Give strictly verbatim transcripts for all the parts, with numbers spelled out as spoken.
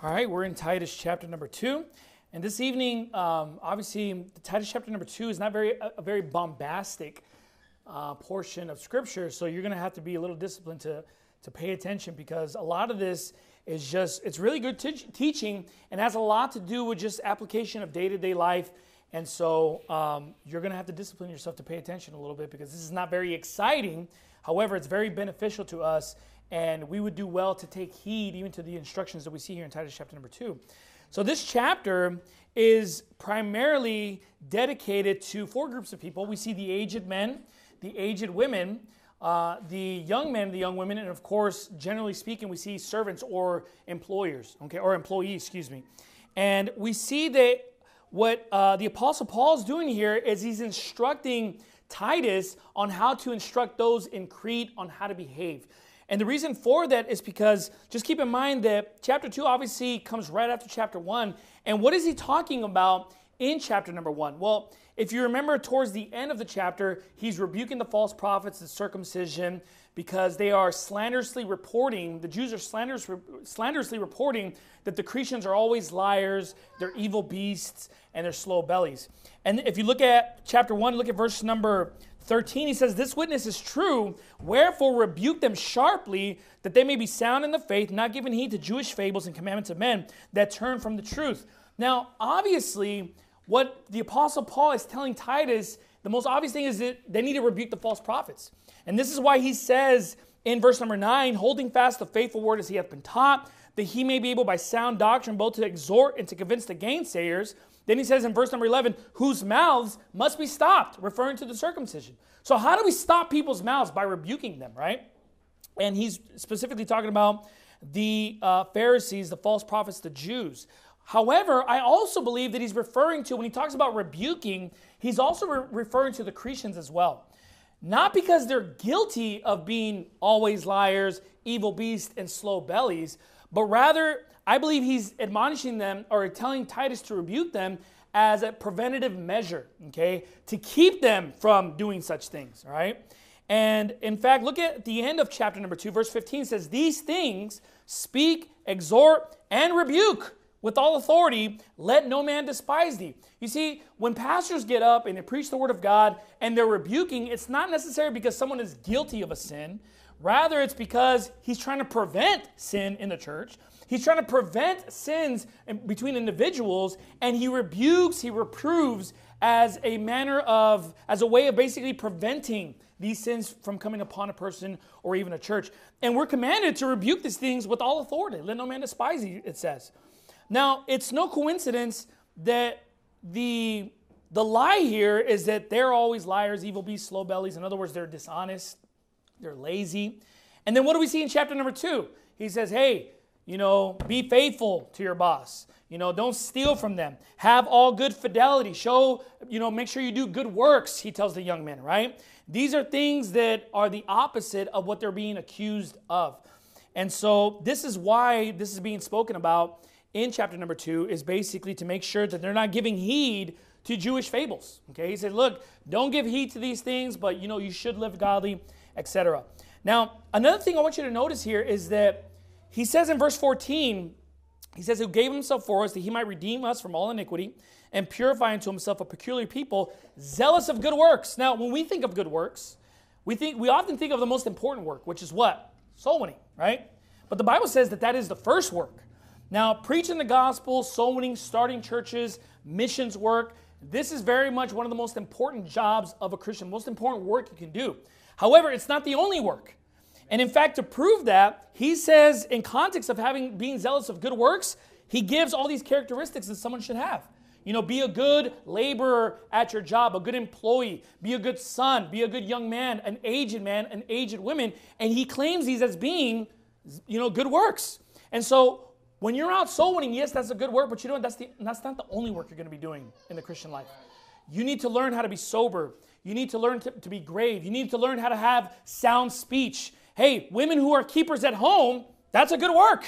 All right, we're in Titus chapter number two. And this evening, um, obviously, the Titus chapter number two is not very a, a very bombastic uh, portion of Scripture, so you're going to have to be a little disciplined to, to pay attention, because a lot of this is just, it's really good te- teaching and has a lot to do with just application of day-to-day life. And so um, you're going to have to discipline yourself to pay attention a little bit, because this is not very exciting. However, it's very beneficial to us. And we would do well to take heed even to the instructions that we see here in Titus chapter number two. So this chapter is primarily dedicated to four groups of people. We see the aged men, the aged women, uh, the young men, the young women, and of course, generally speaking, we see servants or employers, okay, or employees, excuse me. And we see that what uh, the Apostle Paul is doing here is he's instructing Titus on how to instruct those in Crete on how to behave. And the reason for that is because, just keep in mind that chapter two obviously comes right after chapter one. And what is he talking about in chapter number one? Well, if you remember towards the end of the chapter, he's rebuking the false prophets, the circumcision, because they are slanderously reporting, the Jews are slanderous, slanderously reporting that the Cretans are always liars, they're evil beasts, and they're slow bellies. And if you look at chapter one, look at verse number thirteen, he says, "This witness is true, wherefore rebuke them sharply, that they may be sound in the faith, not giving heed to Jewish fables and commandments of men that turn from the truth." Now, obviously, what the Apostle Paul is telling Titus, the most obvious thing is that they need to rebuke the false prophets. And this is why he says in verse number nine, "Holding fast the faithful word as he hath been taught, that he may be able by sound doctrine both to exhort and to convince the gainsayers." Then he says in verse number eleven, "Whose mouths must be stopped," referring to the circumcision. So how do we stop people's mouths? By rebuking them, right? And he's specifically talking about the uh, Pharisees, the false prophets, the Jews. However, I also believe that he's referring to, when he talks about rebuking, he's also re- referring to the Cretans as well. Not because they're guilty of being always liars, evil beasts, and slow bellies, but rather, I believe he's admonishing them or telling Titus to rebuke them as a preventative measure, okay, to keep them from doing such things, all right? And in fact, look at the end of chapter number two, verse fifteen says, "These things speak, exhort, and rebuke with all authority, let no man despise thee." You see, when pastors get up and they preach the word of God and they're rebuking, it's not necessarily because someone is guilty of a sin. Rather, it's because he's trying to prevent sin in the church. He's trying to prevent sins between individuals, and he rebukes, he reproves as a manner of, as a way of basically preventing these sins from coming upon a person or even a church. And we're commanded to rebuke these things with all authority. Let no man despise you, it says. Now, it's no coincidence that the, the lie here is that they're always liars, evil beasts, slow bellies. In other words, they're dishonest, they're lazy. And then what do we see in chapter number two? He says, hey, you know, be faithful to your boss. You know, don't steal from them. Have all good fidelity. Show, you know, make sure you do good works, he tells the young men, right? These are things that are the opposite of what they're being accused of. And so this is why this is being spoken about in chapter number two, is basically to make sure that they're not giving heed to Jewish fables. Okay, he said, look, don't give heed to these things, but, you know, you should live godly, et cetera. Now, another thing I want you to notice here is that he says in verse fourteen, he says, "Who gave himself for us that he might redeem us from all iniquity and purify unto himself a peculiar people, zealous of good works." Now, when we think of good works, we think we often think of the most important work, which is what? Soul winning, right? But the Bible says that that is the first work. Now, preaching the gospel, soul winning, starting churches, missions work, this is very much one of the most important jobs of a Christian, most important work you can do. However, it's not the only work. And in fact, to prove that, he says in context of having being zealous of good works, he gives all these characteristics that someone should have. You know, be a good laborer at your job, a good employee, be a good son, be a good young man, an aged man, an aged woman. And he claims these as being, you know, good works. And so when you're out soul winning, yes, that's a good work, but you know what? That's, the, that's not the only work you're going to be doing in the Christian life. You need to learn how to be sober. You need to learn to, to be grave. You need to learn how to have sound speech. Hey, women who are keepers at home, that's a good work.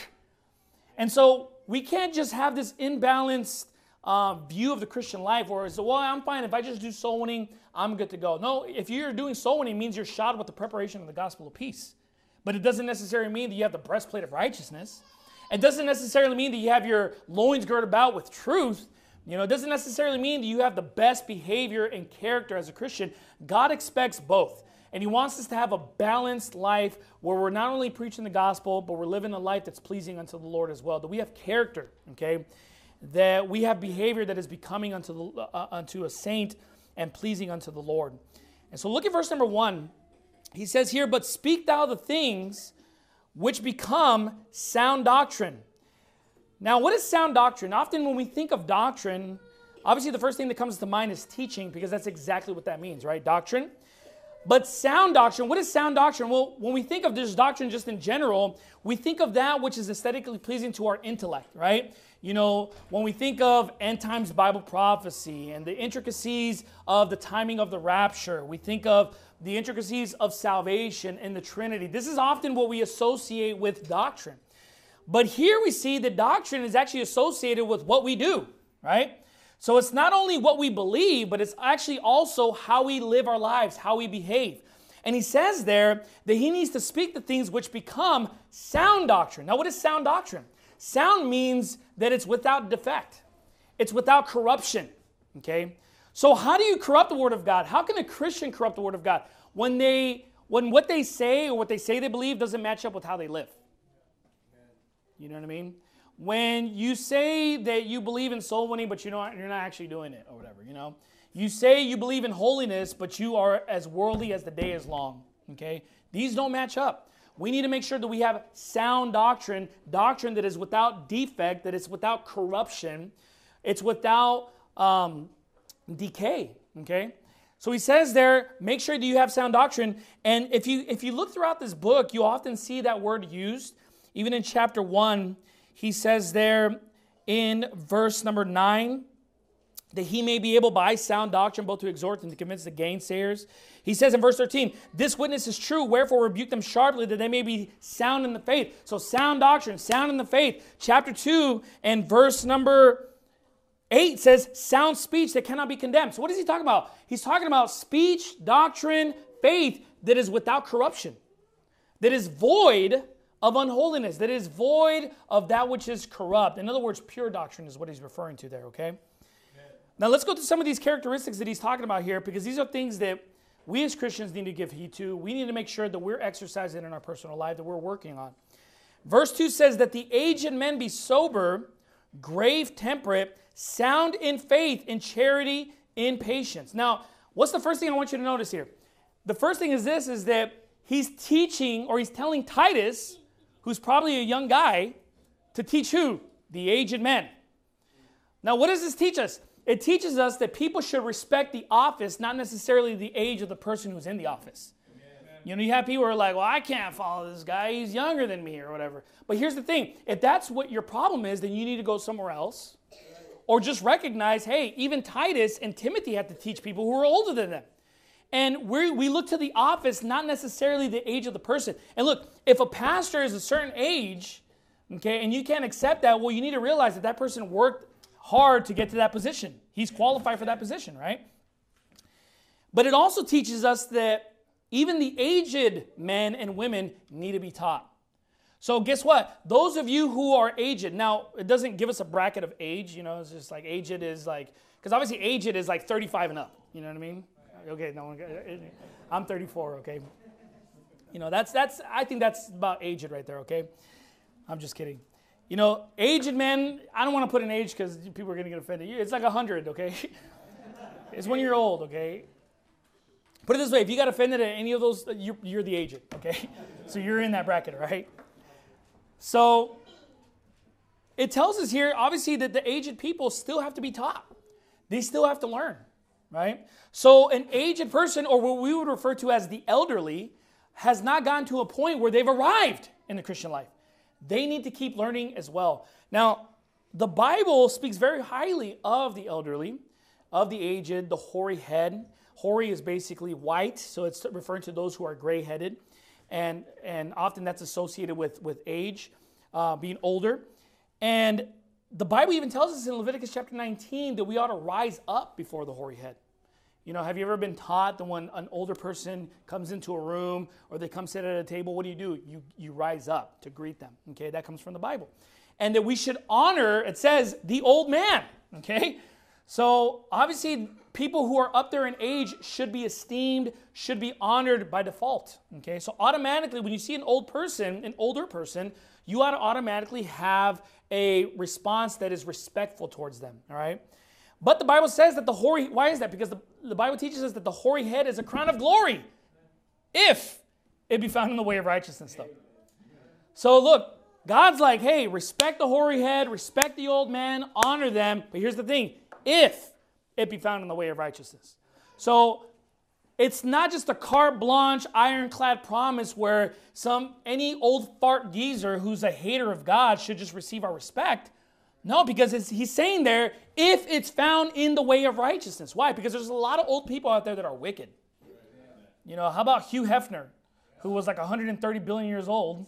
And so we can't just have this imbalanced uh, view of the Christian life where it's, well, I'm fine. If I just do soul winning, I'm good to go. No, if you're doing soul winning, it means you're shod with the preparation of the gospel of peace. But it doesn't necessarily mean that you have the breastplate of righteousness. It doesn't necessarily mean that you have your loins girded about with truth. You know, it doesn't necessarily mean that you have the best behavior and character as a Christian. God expects both. And he wants us to have a balanced life where we're not only preaching the gospel, but we're living a life that's pleasing unto the Lord as well. That we have character, okay? That we have behavior that is becoming unto, the, uh, unto a saint and pleasing unto the Lord. And so look at verse number one. He says here, but speak thou the things which become sound doctrine. Now, what is sound doctrine? Often when we think of doctrine, obviously the first thing that comes to mind is teaching, because that's exactly what that means, right? Doctrine. But sound doctrine, what is sound doctrine? Well, when we think of this doctrine just in general, we think of that which is aesthetically pleasing to our intellect, right? You know, when we think of end times Bible prophecy and the intricacies of the timing of the rapture, we think of the intricacies of salvation and the Trinity. This is often what we associate with doctrine. But here we see that doctrine is actually associated with what we do, right? So it's not only what we believe, but it's actually also how we live our lives, how we behave. And he says there that he needs to speak the things which become sound doctrine. Now, what is sound doctrine? Sound means that it's without defect. It's without corruption, okay? So how do you corrupt the Word of God? How can a Christian corrupt the Word of God? When they, when what they say or what they say they believe doesn't match up with how they live. You know what I mean? When you say that you believe in soul winning, but you know you're not actually doing it or whatever, you know. You say you believe in holiness, but you are as worldly as the day is long, okay? These don't match up. We need to make sure that we have sound doctrine, doctrine that is without defect, that is without corruption, it's without um, decay, okay? So he says there, make sure that you have sound doctrine. And if you if you look throughout this book, you often see that word used. Even in chapter one, he says there in verse number nine, that he may be able by sound doctrine both to exhort and to convince the gainsayers. He says in verse thirteen, this witness is true, wherefore rebuke them sharply, that they may be sound in the faith. So sound doctrine, sound in the faith. Chapter two and verse number eight says sound speech that cannot be condemned. So what is he talking about? He's talking about speech, doctrine, faith that is without corruption, that is void of unholiness, that is void of that which is corrupt. In other words, pure doctrine is what he's referring to there, okay? Amen. Now let's go to some of these characteristics that he's talking about here, because these are things that we as Christians need to give heed to. We need to make sure that we're exercising in our personal life, that we're working on. Verse two says that the aged men be sober, grave, temperate, sound in faith, in charity, in patience. Now, what's the first thing I want you to notice here? The first thing is this, is that he's teaching, or he's telling Titus, who's probably a young guy, to teach who? The aged men. Now, what does this teach us? It teaches us that people should respect the office, not necessarily the age of the person who's in the office. Amen. You know, you have people who are like, well, I can't follow this guy. He's younger than me or whatever. But here's the thing. If that's what your problem is, then you need to go somewhere else. Or just recognize, hey, even Titus and Timothy had to teach people who are older than them. And we we look to the office, not necessarily the age of the person. And look, if a pastor is a certain age, okay, and you can't accept that, well, you need to realize that that person worked hard to get to that position. He's qualified for that position, right? But it also teaches us that even the aged men and women need to be taught. So guess what? Those of you who are aged, now it doesn't give us a bracket of age, you know, it's just like aged is like, because obviously aged is like thirty-five and up, you know what I mean? Okay, no, I'm thirty-four, okay? You know, that's, that's, I think that's about aged right there, okay? I'm just kidding. You know, aged men, I don't want to put an age because people are going to get offended. It's like one hundred, okay? It's when you're old, okay? Put it this way, if you got offended at any of those, you're, you're the aged, okay? So you're in that bracket, right? So it tells us here, obviously, that the aged people still have to be taught. They still have to learn. Right? So an aged person, or what we would refer to as the elderly, has not gotten to a point where they've arrived in the Christian life. They need to keep learning as well. Now, the Bible speaks very highly of the elderly, of the aged, the hoary head. Hoary is basically white, so it's referring to those who are gray-headed. And, and often that's associated with, with age, uh, being older. And the Bible even tells us in Leviticus chapter nineteen that we ought to rise up before the hoary head. You know, have you ever been taught that when an older person comes into a room or they come sit at a table, what do you do? You, you rise up to greet them. Okay, that comes from the Bible. and that we should honor, it says, the old man, okay? So obviously, people who are up there in age should be esteemed, should be honored by default, okay? So automatically, when you see an old person, an older person, you ought to automatically have a response that is respectful towards them, all right? But the Bible says that the hoary, why is that? Because the, the Bible teaches us that the hoary head is a crown of glory, if it be found in the way of righteousness, though. So look, God's like, hey, respect the hoary head, respect the old man, honor them. But here's the thing, if it be found in the way of righteousness. So it's not just a carte blanche, ironclad promise where some any old fart geezer who's a hater of God should just receive our respect. No, because it's, he's saying there, if it's found in the way of righteousness. Why? Because there's a lot of old people out there that are wicked. You know, how about Hugh Hefner, who was like one hundred thirty billion years old?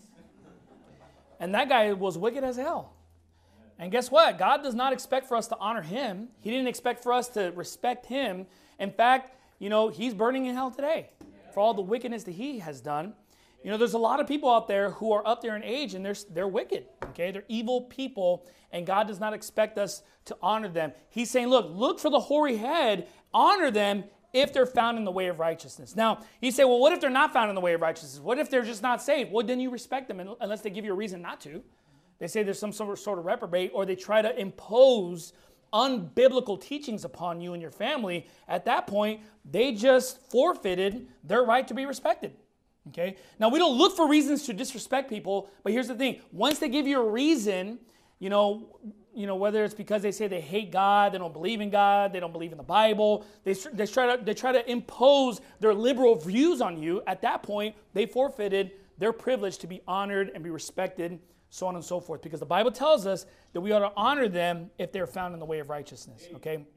And that guy was wicked as hell. And guess what? God does not expect for us to honor him. He didn't expect for us to respect him. In fact, you know, he's burning in hell today for all the wickedness that he has done. You know, there's a lot of people out there who are up there in age and they're, they're wicked, okay? They're evil people, and God does not expect us to honor them. He's saying, look, look for the hoary head, honor them if they're found in the way of righteousness. Now, you say, well, what if they're not found in the way of righteousness? What if they're just not saved? Well, then you respect them unless they give you a reason not to. They say there's some sort of reprobate, or they try to impose unbiblical teachings upon you and your family. At that point, they just forfeited their right to be respected. Okay? Now, we don't look for reasons to disrespect people, but here's the thing. Once they give you a reason, you know, you know, whether it's because they say they hate God, they don't believe in God, they don't believe in the Bible, they, they, try to, they try to impose their liberal views on you, at that point, they forfeited their privilege to be honored and be respected, so on and so forth. Because the Bible tells us that we ought to honor them if they're found in the way of righteousness. Okay?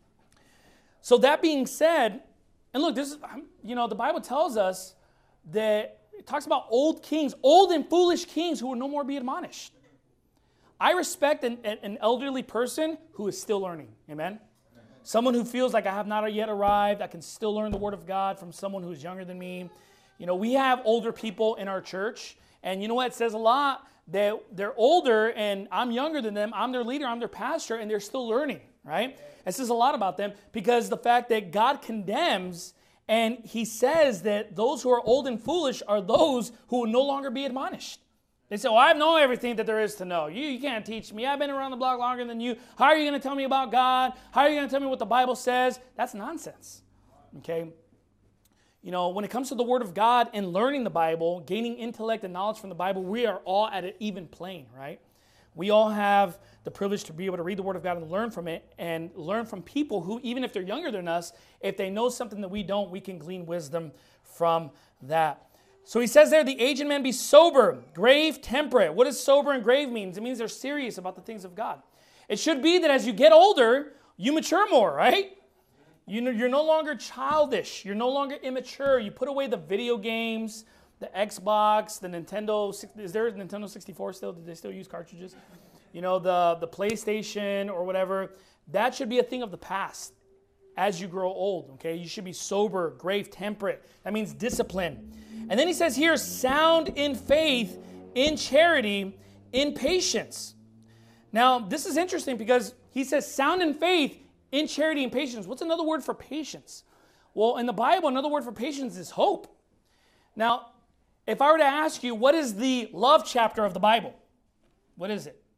So that being said, and look, this is, you know, the Bible tells us that it talks about old kings, old and foolish kings who will no more be admonished. I respect an, an elderly person who is still learning. Amen? Someone who feels like I have not yet arrived. I can still learn the Word of God from someone who's younger than me. You know, we have older people in our church. And you know what? It says a lot that they're older and I'm younger than them. I'm their leader. I'm their pastor. And they're still learning. Right? It says a lot about them because the fact that God condemns and he says that those who are old and foolish are those who will no longer be admonished. They say, well, I know everything that there is to know. You, you can't teach me. I've been around the block longer than you. How are you going to tell me about God? How are you going to tell me what the Bible says? That's nonsense. Okay? You know, when it comes to the Word of God and learning the Bible, gaining intellect and knowledge from the Bible, we are all at an even plane, right? We all have the privilege to be able to read the Word of God and learn from it and learn from people who, even if they're younger than us, if they know something that we don't, we can glean wisdom from that. So he says there, the aged man be sober, grave, temperate. What does sober and grave mean? It means they're serious about the things of God. It should be that as you get older, you mature more, right? You know, you're no longer childish. You're no longer immature. You put away the video games, the Xbox, the Nintendo. Is there a Nintendo sixty-four still? Do they still use cartridges? You know, the, the PlayStation or whatever. That should be a thing of the past as you grow old, okay? You should be sober, grave, temperate. That means discipline. And then he says here, sound in faith, in charity, in patience. Now, this is interesting because he says sound in faith, in charity, and patience. What's another word for patience? Well, in the Bible, another word for patience is hope. Now, if I were to ask you, what is the love chapter of the Bible? What is it?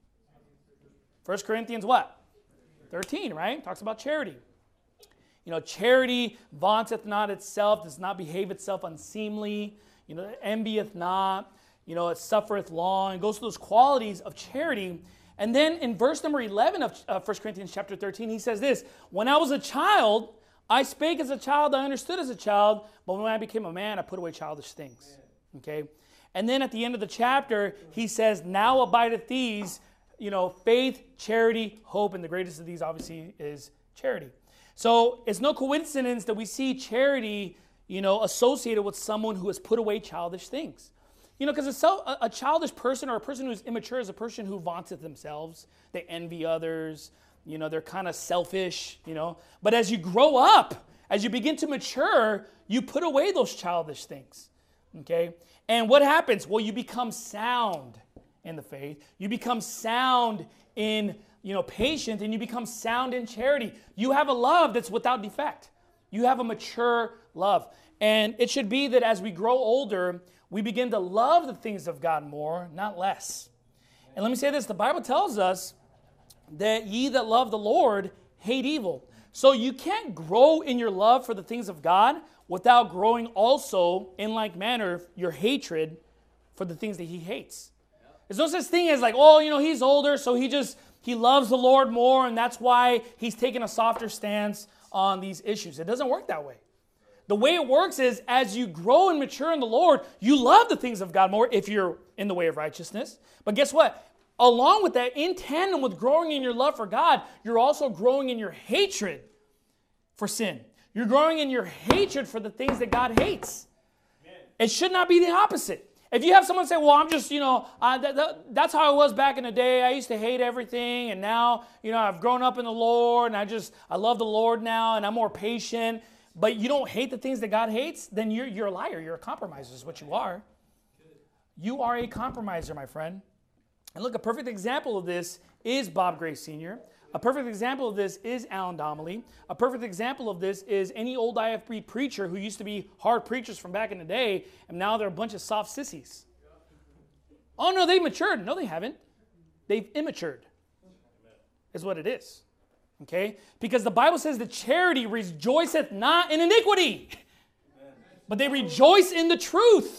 First Corinthians what? thirteen, right? Talks about charity. You know, charity vaunteth not itself, does not behave itself unseemly, you know, envieth not, you know, it suffereth long. It goes through those qualities of charity. And then in verse number eleven of uh, First Corinthians chapter thirteen, he says this, when I was a child, I spake as a child, I understood as a child, but when I became a man, I put away childish things. Okay? And then at the end of the chapter, he says, now abideth these, you know, faith, charity, hope, and the greatest of these obviously is charity. So it's no coincidence that we see charity, you know, associated with someone who has put away childish things. You know, because a, a childish person or a person who's immature is a person who vaunteth themselves. They envy others. You know, they're kind of selfish, you know. But as you grow up, as you begin to mature, you put away those childish things, okay? And what happens? Well, you become sound in the faith. You become sound in, you know, patience, and you become sound in charity. You have a love that's without defect. You have a mature love. And it should be that as we grow older, we begin to love the things of God more, not less. And let me say this, the Bible tells us that ye that love the Lord hate evil. So you can't grow in your love for the things of God without growing also in like manner your hatred for the things that he hates. There's no such thing as like, oh, you know, he's older, so he just, he loves the Lord more, and that's why he's taking a softer stance on these issues. It doesn't work that way. The way it works is as you grow and mature in the Lord, you love the things of God more if you're in the way of righteousness. But guess what? Along with that, in tandem with growing in your love for God, you're also growing in your hatred for sin. You're growing in your hatred for the things that God hates. Amen. It should not be the opposite. If you have someone say, well, I'm just, you know, uh, th- th- that's how I was back in the day. I used to hate everything, and now, you know, I've grown up in the Lord, and I just, I love the Lord now, and I'm more patient. But you don't hate the things that God hates, then you're, you're a liar. You're a compromiser is what you are. You are a compromiser, my friend. And look, a perfect example of this is Bob Gray Senior A perfect example of this is Alan Donnelly. A perfect example of this is any old I F B preacher who used to be hard preachers from back in the day, and now they're a bunch of soft sissies. Oh, no, they've matured. No, they haven't. They've immatured, is what it is. Okay? Because the Bible says that charity rejoiceth not in iniquity, but they rejoice in the truth.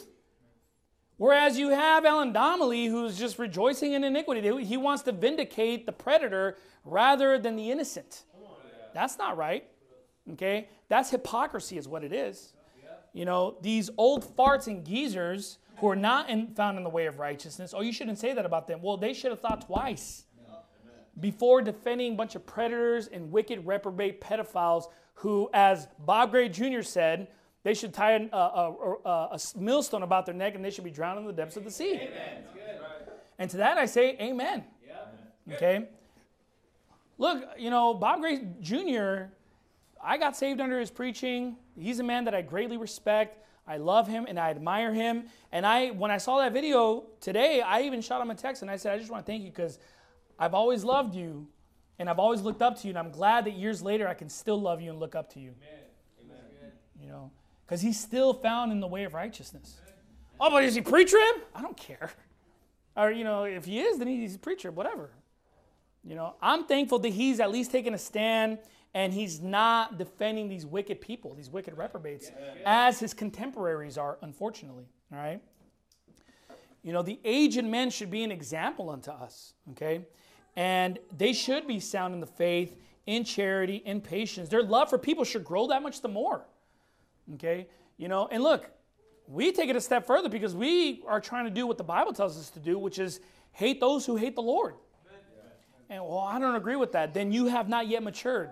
Whereas you have Alan Donnelly, who's just rejoicing in iniquity. He wants to vindicate the predator rather than the innocent. That's not right. Okay? That's hypocrisy is what it is. You know, these old farts and geezers who are not in, found in the way of righteousness, oh, you shouldn't say that about them. Well, they should have thought twice before defending a bunch of predators and wicked reprobate pedophiles who, as Bob Gray Junior said, they should tie a, a, a, a millstone about their neck and they should be drowned in the depths of the sea. Amen. And to that I say, amen. Yeah. Okay? Look, you know, Bob Gray Junior, I got saved under his preaching. He's a man that I greatly respect. I love him and I admire him. And I, when I saw that video today, I even shot him a text and I said, I just want to thank you because I've always loved you and I've always looked up to you. And I'm glad that years later I can still love you and look up to you. Amen. Amen. You know, because he's still found in the way of righteousness. Oh, but is he preacher him? I don't care. Or, you know, if he is, then he's a preacher, whatever. You know, I'm thankful that he's at least taking a stand and he's not defending these wicked people, these wicked reprobates, as his contemporaries are, unfortunately. All right? You know, the aged men should be an example unto us, okay? And they should be sound in the faith, in charity, in patience. Their love for people should grow that much the more, okay? You know, and look, we take it a step further because we are trying to do what the Bible tells us to do, which is hate those who hate the Lord. And, well, I don't agree with that. Then you have not yet matured.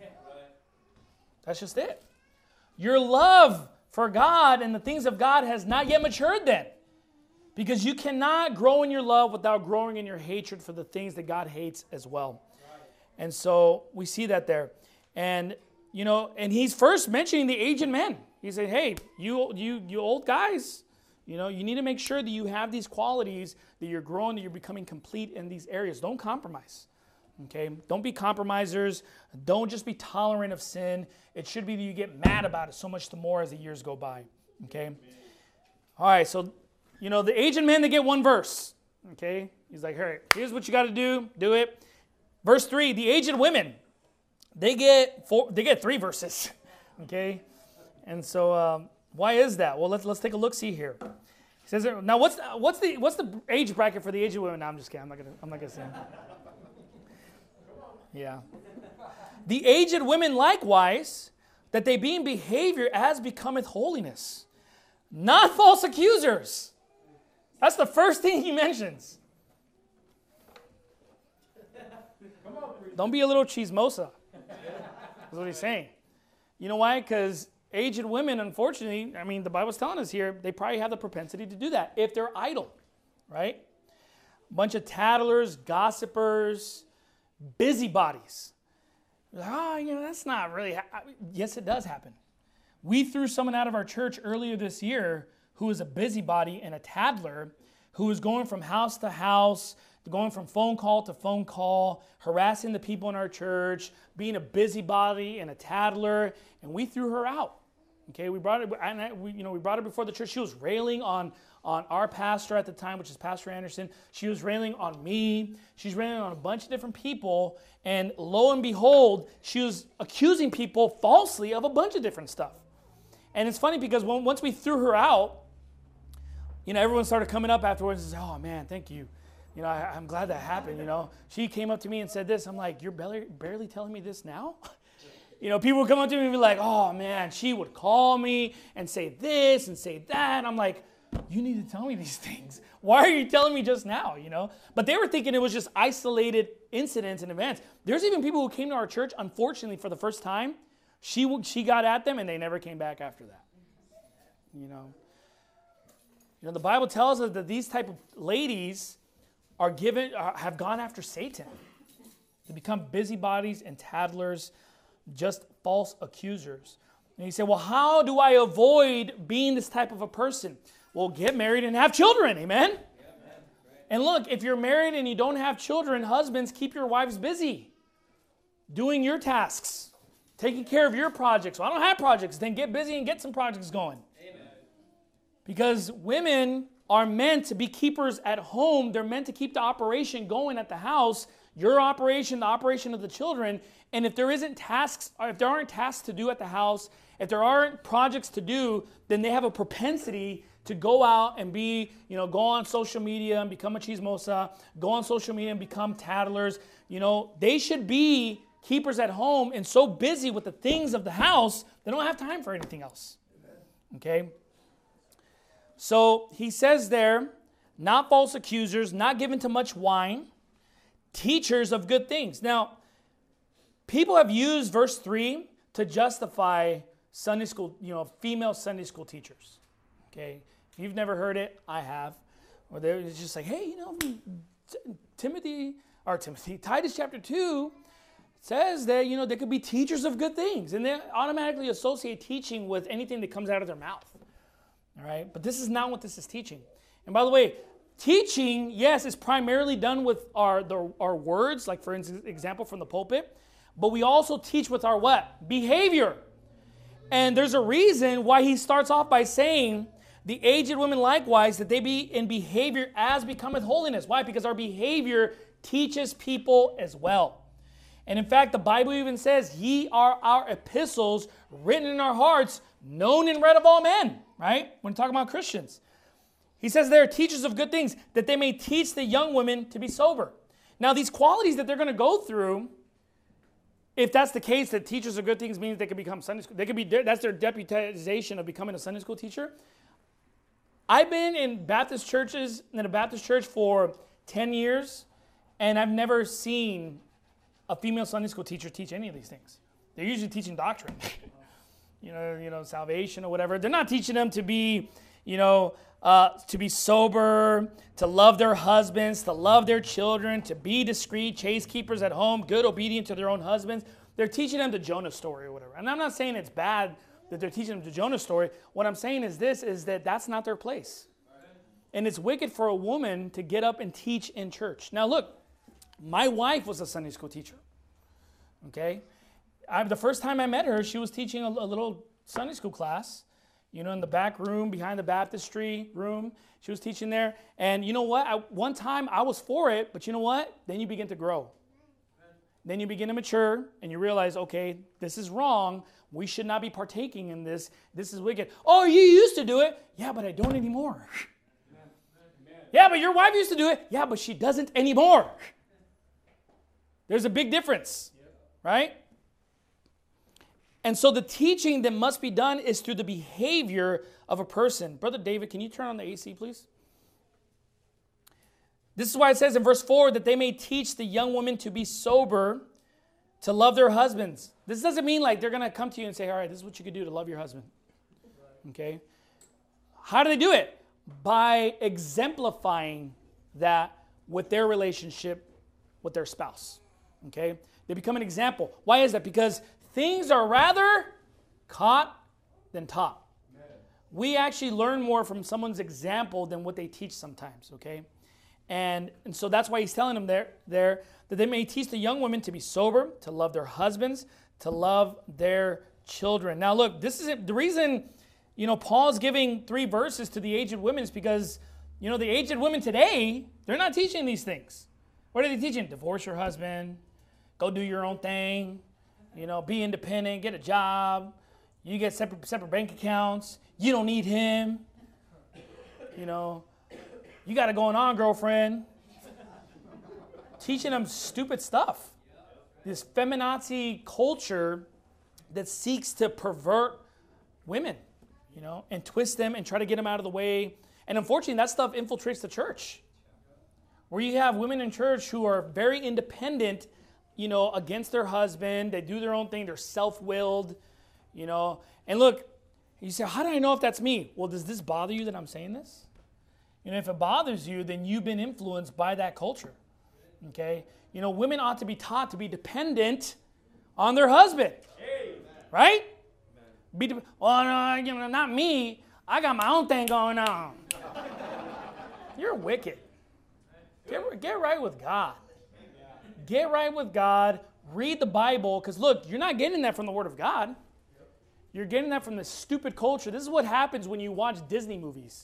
That's just it. Your love for God and the things of God has not yet matured then. Because you cannot grow in your love without growing in your hatred for the things that God hates as well. And so we see that there. And, you know, and he's first mentioning the aged men. He said, hey, you, you, you old guys, you know, you need to make sure that you have these qualities, that you're growing, that you're becoming complete in these areas. Don't compromise, okay? Don't be compromisers. Don't just be tolerant of sin. It should be that you get mad about it so much the more as the years go by, okay? All right, so, you know, the aged men, they get one verse, okay? He's like, all right, here's what you got to do. Do it. Verse three, the aged women, they get four, they get three verses, okay? And so, um, why is that? Well, let's let's take a look. See here. He says, now what's what's the what's the age bracket for the aged women? No, I'm just kidding. I'm not gonna I'm not gonna say. Yeah. The aged women likewise, that they be in behavior as becometh holiness, not false accusers. That's the first thing he mentions. Don't be a little chismosa. That's what he's saying. You know why? Because aged women, unfortunately, I mean, the Bible's telling us here, they probably have the propensity to do that if they're idle, right? A bunch of tattlers, gossipers, busybodies. Oh, you know, that's not really... Ha-. Yes, it does happen. We threw someone out of our church earlier this year who was a busybody and a tattler who is going from house to house, going from phone call to phone call, harassing the people in our church, being a busybody and a tattler, and we threw her out. Okay, we brought it, and I, we, you know, we brought her before the church. She was railing on, on our pastor at the time, which is Pastor Anderson. She was railing on me. She's railing on a bunch of different people, and lo and behold, she was accusing people falsely of a bunch of different stuff. And it's funny because when, once we threw her out, you know, everyone started coming up afterwards and said, "Oh man, thank you. You know, I, I'm glad that happened." You know, she came up to me and said this. I'm like, "You're barely, barely telling me this now?" You know, people would come up to me and be like, "Oh man, she would call me and say this and say that." I'm like, "You need to tell me these things. Why are you telling me just now?" You know, but they were thinking it was just isolated incidents and events. There's even people who came to our church, unfortunately, for the first time. She she got at them and they never came back after that. You know, you know, the Bible tells us that these type of ladies are given are, have gone after Satan. They become busybodies and tattlers, just false accusers. And you say, well, how do I avoid being this type of a person? Well, get married and have children, amen? Yeah, right. And look, if you're married and you don't have children, husbands, keep your wives busy, doing your tasks, taking care of your projects. Well, I don't have projects. Then get busy and get some projects going. Amen. Because women are meant to be keepers at home. They're meant to keep the operation going at the house, your operation, the operation of the children. And if there isn't tasks, or if there aren't tasks to do at the house, if there aren't projects to do, then they have a propensity to go out and be, you know, go on social media and become a chismosa, go on social media and become tattlers. You know, they should be keepers at home and so busy with the things of the house, they don't have time for anything else. Okay? So he says there, not false accusers, not given to much wine, teachers of good things. Now, people have used verse three to justify Sunday school, you know, female Sunday school teachers. Okay? If you've never heard it, I have. Or they're just like, hey, you know, Timothy, or Timothy, Titus chapter two says that, you know, they could be teachers of good things. And they automatically associate teaching with anything that comes out of their mouth. All right? But this is not what this is teaching. And by the way, teaching, yes, is primarily done with our, the, our words, like for example, from the pulpit. But we also teach with our what? Behavior. And there's a reason why he starts off by saying, the aged women likewise, that they be in behavior as becometh holiness. Why? Because our behavior teaches people as well. And in fact, the Bible even says, ye are our epistles written in our hearts, known and read of all men, right? When talking about Christians. He says they are teachers of good things, that they may teach the young women to be sober. Now, these qualities that they're going to go through, if that's the case, that teachers of good things means they can become Sunday school. They could be, that's their deputization of becoming a Sunday school teacher. I've been in Baptist churches, in a Baptist church for ten years, and I've never seen a female Sunday school teacher teach any of these things. They're usually teaching doctrine, you know, you know, salvation or whatever. They're not teaching them to be, you know, uh, to be sober, to love their husbands, to love their children, to be discreet, chase keepers at home, good, obedient to their own husbands. They're teaching them the Jonah story or whatever. And I'm not saying it's bad that they're teaching them the Jonah story. What I'm saying is this, is that that's not their place. And it's wicked for a woman to get up and teach in church. Now look, my wife was a Sunday school teacher. Okay? I, the first time I met her, she was teaching a, a little Sunday school class, you know, in the back room, behind the baptistry room. She was teaching there. And you know what? I, one time I was for it, but you know what? Then you begin to grow. Then you begin to mature, and you realize, okay, this is wrong. We should not be partaking in this. This is wicked. Oh, you used to do it. Yeah, but I don't anymore. Amen. Yeah, but your wife used to do it. Yeah, but she doesn't anymore. There's a big difference, right? And so the teaching that must be done is through the behavior of a person. Brother David, can you turn on the A C, please? This is why it says in verse four that they may teach the young women to be sober, to love their husbands. This doesn't mean like they're going to come to you and say, all right, this is what you could do to love your husband. Okay? How do they do it? By exemplifying that with their relationship with their spouse. Okay? They become an example. Why is that? Because things are rather caught than taught. we actually learn more from someone's example than what they teach sometimes, okay? And, and so that's why he's telling them there, there that they may teach the young women to be sober, to love their husbands, to love their children. Now look, this is it. The reason, you know, Paul's giving three verses to the aged women is because, you know, the aged women today, they're not teaching these things. What are they teaching? Divorce your husband, go do your own thing, you know, be independent, get a job, you get separate, separate bank accounts, you don't need him, you know, you got it going on, girlfriend. Teaching them stupid stuff. This feminazi culture that seeks to pervert women, you know, and twist them and try to get them out of the way. And unfortunately, that stuff infiltrates the church. Where you have women in church who are very independent, you know, against their husband. They do their own thing. They're self-willed, you know. And look, you say, how do I know if that's me? Well, does this bother you that I'm saying this? You know, if it bothers you, then you've been influenced by that culture, okay? You know, women ought to be taught to be dependent on their husband, Amen. Right? Amen. Be de- well, no, you know, not me. I got my own thing going on. You're wicked. Get, get right with God. Get right with God. Read the Bible, because look, you're not getting that from the Word of God. You're getting that from this stupid culture. This is what happens when you watch Disney movies.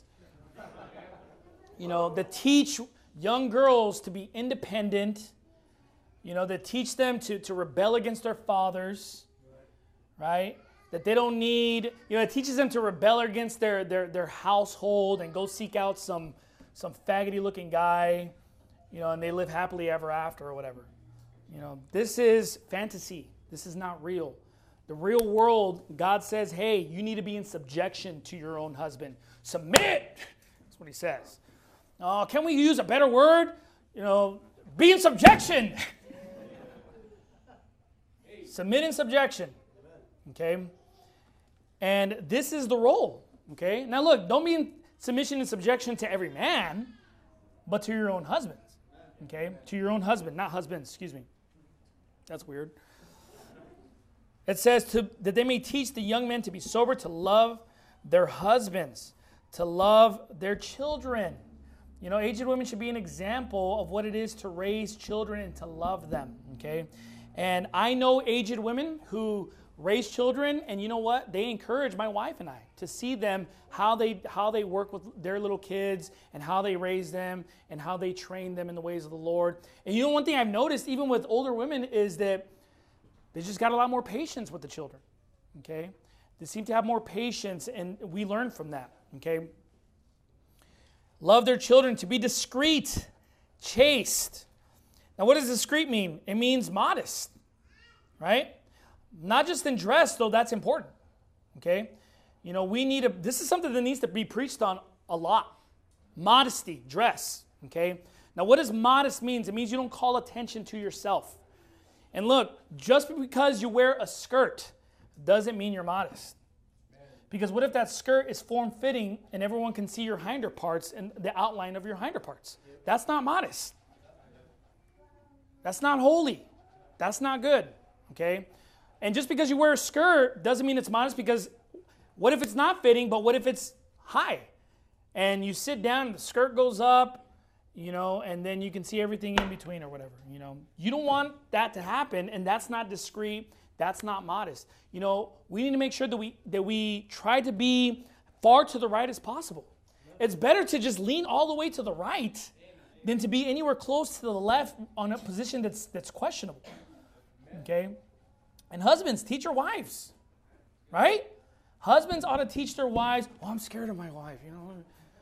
You know, that teach young girls to be independent, you know, that teach them to, to rebel against their fathers, right? That they don't need, you know, it teaches them to rebel against their, their, their household and go seek out some, some faggoty-looking guy, you know, and they live happily ever after or whatever. You know, this is fantasy. This is not real. The real world, God says, hey, you need to be in subjection to your own husband. Submit! That's what he says. Uh, can we use a better word? You know, be in subjection. Submit in subjection. Okay? And this is the role. Okay? Now look, don't be in submission and subjection to every man, but to your own husbands. Okay? To your own husband, not husbands, excuse me. That's weird. It says to, that they may teach the young men to be sober, to love their husbands, to love their children. You know, aged women should be an example of what it is to raise children and to love them, okay? And I know aged women who raise children, and you know what? They encourage my wife and I to see them, how they how they work with their little kids and how they raise them and how they train them in the ways of the Lord. And you know, one thing I've noticed, even with older women, is that they just got a lot more patience with the children, okay? They seem to have more patience, and we learn from that, okay? Love their children, to be discreet, chaste. Now, what does discreet mean? It means modest, right? Not just in dress, though that's important, okay? You know, we need a, this is something that needs to be preached on a lot. Modesty, dress, okay? Now, what does modest mean? It means you don't call attention to yourself. And look, just because you wear a skirt doesn't mean you're modest. Because what if that skirt is form-fitting and everyone can see your hinder parts and the outline of your hinder parts? That's not modest. That's not holy. That's not good, okay? And just because you wear a skirt doesn't mean it's modest, because what if it's not fitting, but what if it's high? And you sit down, the skirt goes up, you know, and then you can see everything in between or whatever, you know. You don't want that to happen, and that's not discreet. That's not modest. You know, we need to make sure that we that we try to be far to the right as possible. It's better to just lean all the way to the right than to be anywhere close to the left on a position that's that's questionable. Okay? And husbands, teach your wives. Right? Husbands ought to teach their wives, oh, I'm scared of my wife, you know.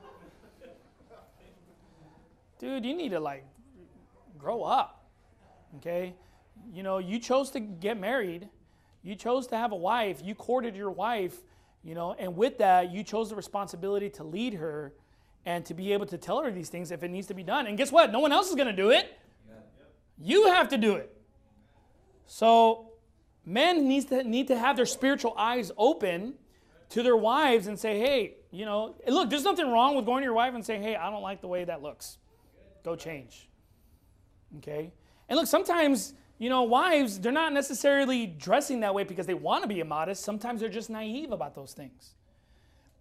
Dude, you need to like grow up. Okay? You know, you chose to get married. You chose to have a wife. You courted your wife, you know, and with that, you chose the responsibility to lead her and to be able to tell her these things if it needs to be done. And guess what? No one else is going to do it. You have to do it. So men needs to need to have their spiritual eyes open to their wives and say, hey, you know, look, there's nothing wrong with going to your wife and saying, hey, I don't like the way that looks. Go change. Okay? And look, sometimes, you know, wives, they're not necessarily dressing that way because they want to be immodest. Sometimes they're just naive about those things.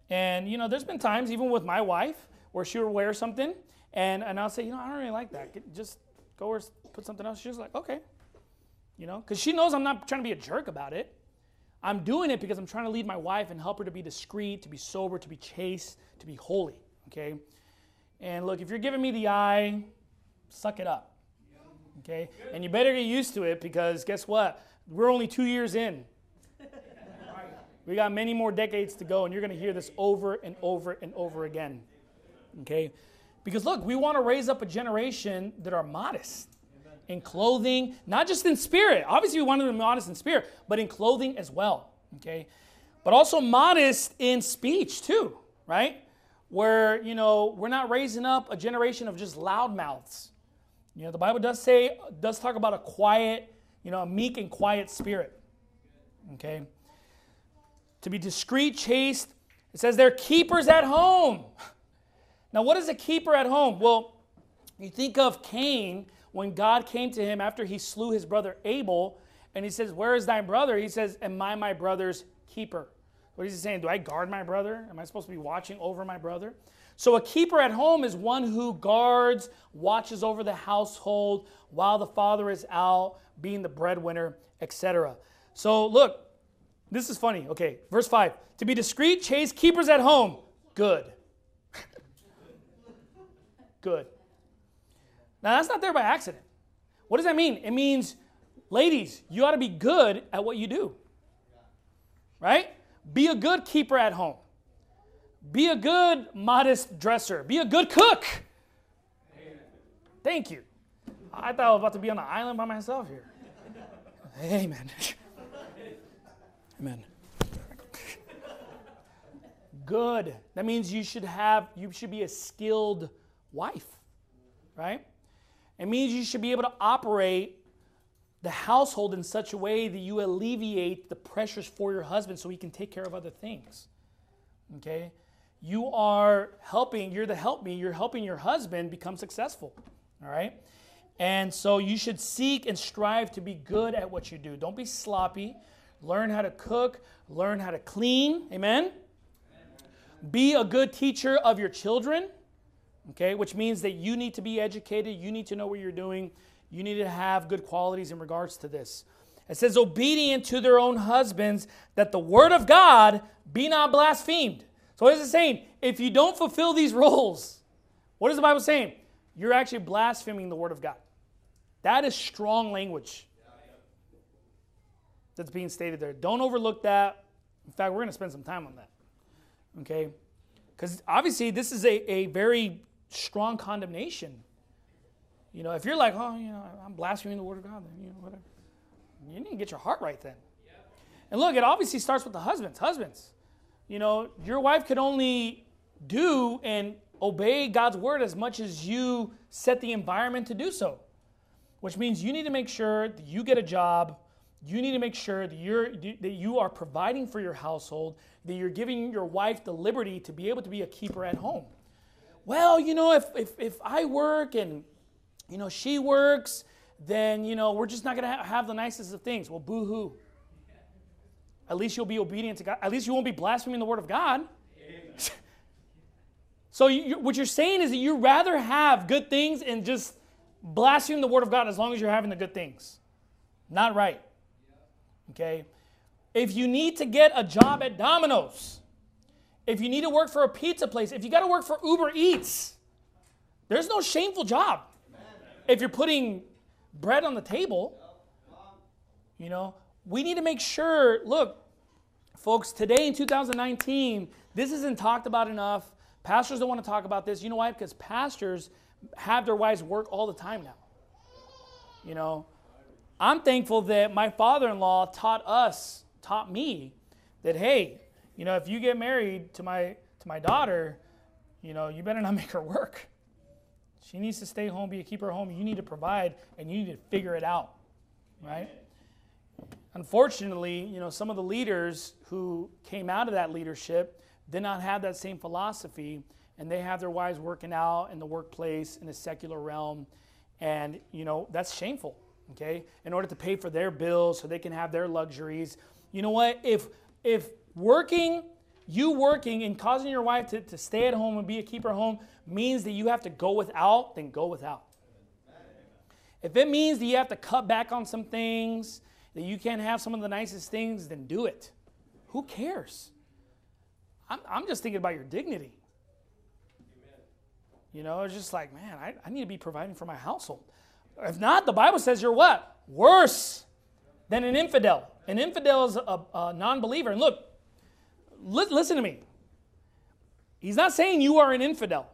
And, you know, there's been times, even with my wife, where she would wear something, and, and I'll say, you know, I don't really like that. Get, just go or put something else. She's like, okay. You know, because she knows I'm not trying to be a jerk about it. I'm doing it because I'm trying to lead my wife and help her to be discreet, to be sober, to be chaste, to be holy, okay? And look, if you're giving me the eye, suck it up, okay? And you better get used to it because guess what? We're only two years in. We got many more decades to go, and you're going to hear this over and over and over again, okay? Because look, we want to raise up a generation that are modest in clothing, not just in spirit. Obviously, we want them to be modest in spirit, but in clothing as well, okay? But also modest in speech too, right? Where, you know, we're not raising up a generation of just loudmouths. You know, the Bible does say, does talk about a quiet, you know, a meek and quiet spirit, okay? To be discreet, chaste. It says they're keepers at home. Now, what is a keeper at home? Well, you think of Cain when God came to him after he slew his brother Abel, and he says, where is thy brother? He says, am I my brother's keeper? What is he saying? Do I guard my brother? Am I supposed to be watching over my brother? So a keeper at home is one who guards, watches over the household while the father is out, being the breadwinner, et cetera. So look, this is funny. Okay, verse five. To be discreet, chaste, keepers at home. Good. Good. Now, that's not there by accident. What does that mean? It means, ladies, you ought to be good at what you do. Right? Be a good keeper at home. Be a good modest dresser. Be a good cook. Amen. Thank you. I thought I was about to be on an island by myself here. Amen. Amen. Good. That means you should have, you should be a skilled wife. Right? It means you should be able to operate the household in such a way that you alleviate the pressures for your husband so he can take care of other things. Okay? You are helping, you're the help me, you're helping your husband become successful. All right? And so you should seek and strive to be good at what you do. Don't be sloppy. Learn how to cook. Learn how to clean. Amen? Be a good teacher of your children. Okay, which means that you need to be educated, you need to know what you're doing, you need to have good qualities in regards to this. It says, obedient to their own husbands, that the word of God be not blasphemed. So what is it saying? If you don't fulfill these roles, what is the Bible saying? You're actually blaspheming the word of God. That is strong language that's being stated there. Don't overlook that. In fact, we're going to spend some time on that. Okay? Because obviously this is a, a very strong condemnation. You know, if you're like, oh, you know, I'm blaspheming the word of God, then, you know, whatever. You need to get your heart right then. Yep. And look, it obviously starts with the husbands. Husbands, you know, your wife could only do and obey God's word as much as you set the environment to do so. Which means you need to make sure that you get a job. You need to make sure that you're that you are providing for your household, that you're giving your wife the liberty to be able to be a keeper at home. Well, you know, if if, if I work and, you know, she works, then, you know, we're just not going to ha- have the nicest of things. Well, boo-hoo. At least you'll be obedient to God. At least you won't be blaspheming the word of God. So you, you, what you're saying is that you'd rather have good things and just blaspheme the word of God as long as you're having the good things. Not right. Okay? If you need to get a job at Domino's, if you need to work for a pizza place, if you got to work for Uber Eats, there's no shameful job. If you're putting bread on the table, you know, we need to make sure, look, folks, today in two thousand nineteen, this isn't talked about enough. Pastors don't want to talk about this. You know why? Because pastors have their wives work all the time now. You know, I'm thankful that my father-in-law taught us, taught me that, hey, you know, if you get married to my to my daughter, you know, you better not make her work. She needs to stay home, be a keeper at home. You need to provide, and you need to figure it out, right? Unfortunately, you know, some of the leaders who came out of that leadership did not have that same philosophy, and they have their wives working out in the workplace, in the secular realm, and, you know, that's shameful, okay? In order to pay for their bills so they can have their luxuries. You know what? If if working you working and causing your wife to, to stay at home and be a keeper home means that you have to go without, then go without. If it means that you have to cut back on some things, that you can't have some of the nicest things, then do it. Who cares? I'm, I'm just thinking about your dignity. You know, it's just like, man, I, I need to be providing for my household. If not, the Bible says you're what? Worse than an infidel. An infidel is a, a non-believer. And look, li- listen to me. He's not saying you are an infidel.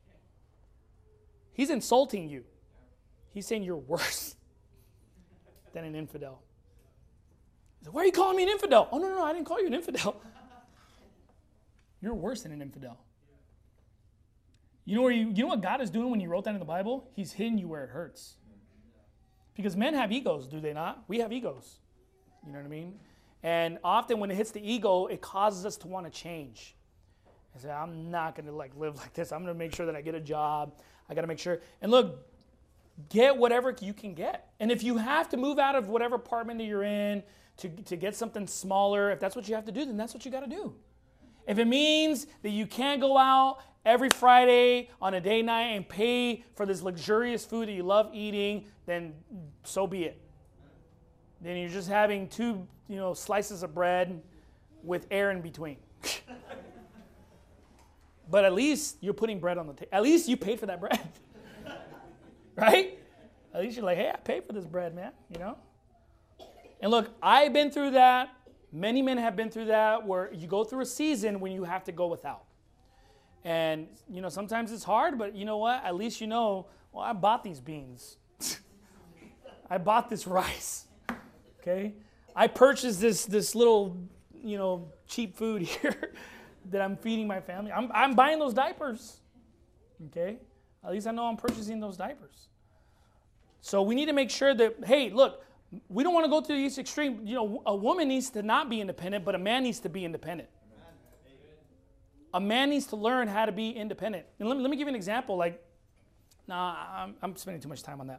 He's insulting you. He's saying you're worse than an infidel. He's like, why are you calling me an infidel? Oh, no, no, no, I didn't call you an infidel. You're worse than an infidel. You know, where you, you know what God is doing when He wrote that in the Bible? He's hitting you where it hurts. Because men have egos, do they not? We have egos. You know what I mean? And often when it hits the ego, it causes us to want to change. I say, I'm not going to like live like this. I'm going to make sure that I get a job. I got to make sure. And look, get whatever you can get. And if you have to move out of whatever apartment that you're in to, to get something smaller, if that's what you have to do, then that's what you got to do. If it means that you can't go out every Friday on a day night and pay for this luxurious food that you love eating, then so be it. Then you're just having two, you know, slices of bread with air in between. But at least you're putting bread on the table. At least you paid for that bread. Right? At least you're like, hey, I paid for this bread, man, you know? And look, I've been through that. Many men have been through that where you go through a season when you have to go without. And, you know, sometimes it's hard, but you know what? At least you know, well, I bought these beans. I bought this rice. Okay? I purchased this this little, you know, cheap food here that I'm feeding my family. I'm I'm buying those diapers. Okay? At least I know I'm purchasing those diapers. So we need to make sure that, hey, look, we don't want to go to this extreme. You know, a woman needs to not be independent, but a man needs to be independent. A man needs to learn how to be independent. And let me, let me give you an example. Like, nah, I'm, I'm spending too much time on that.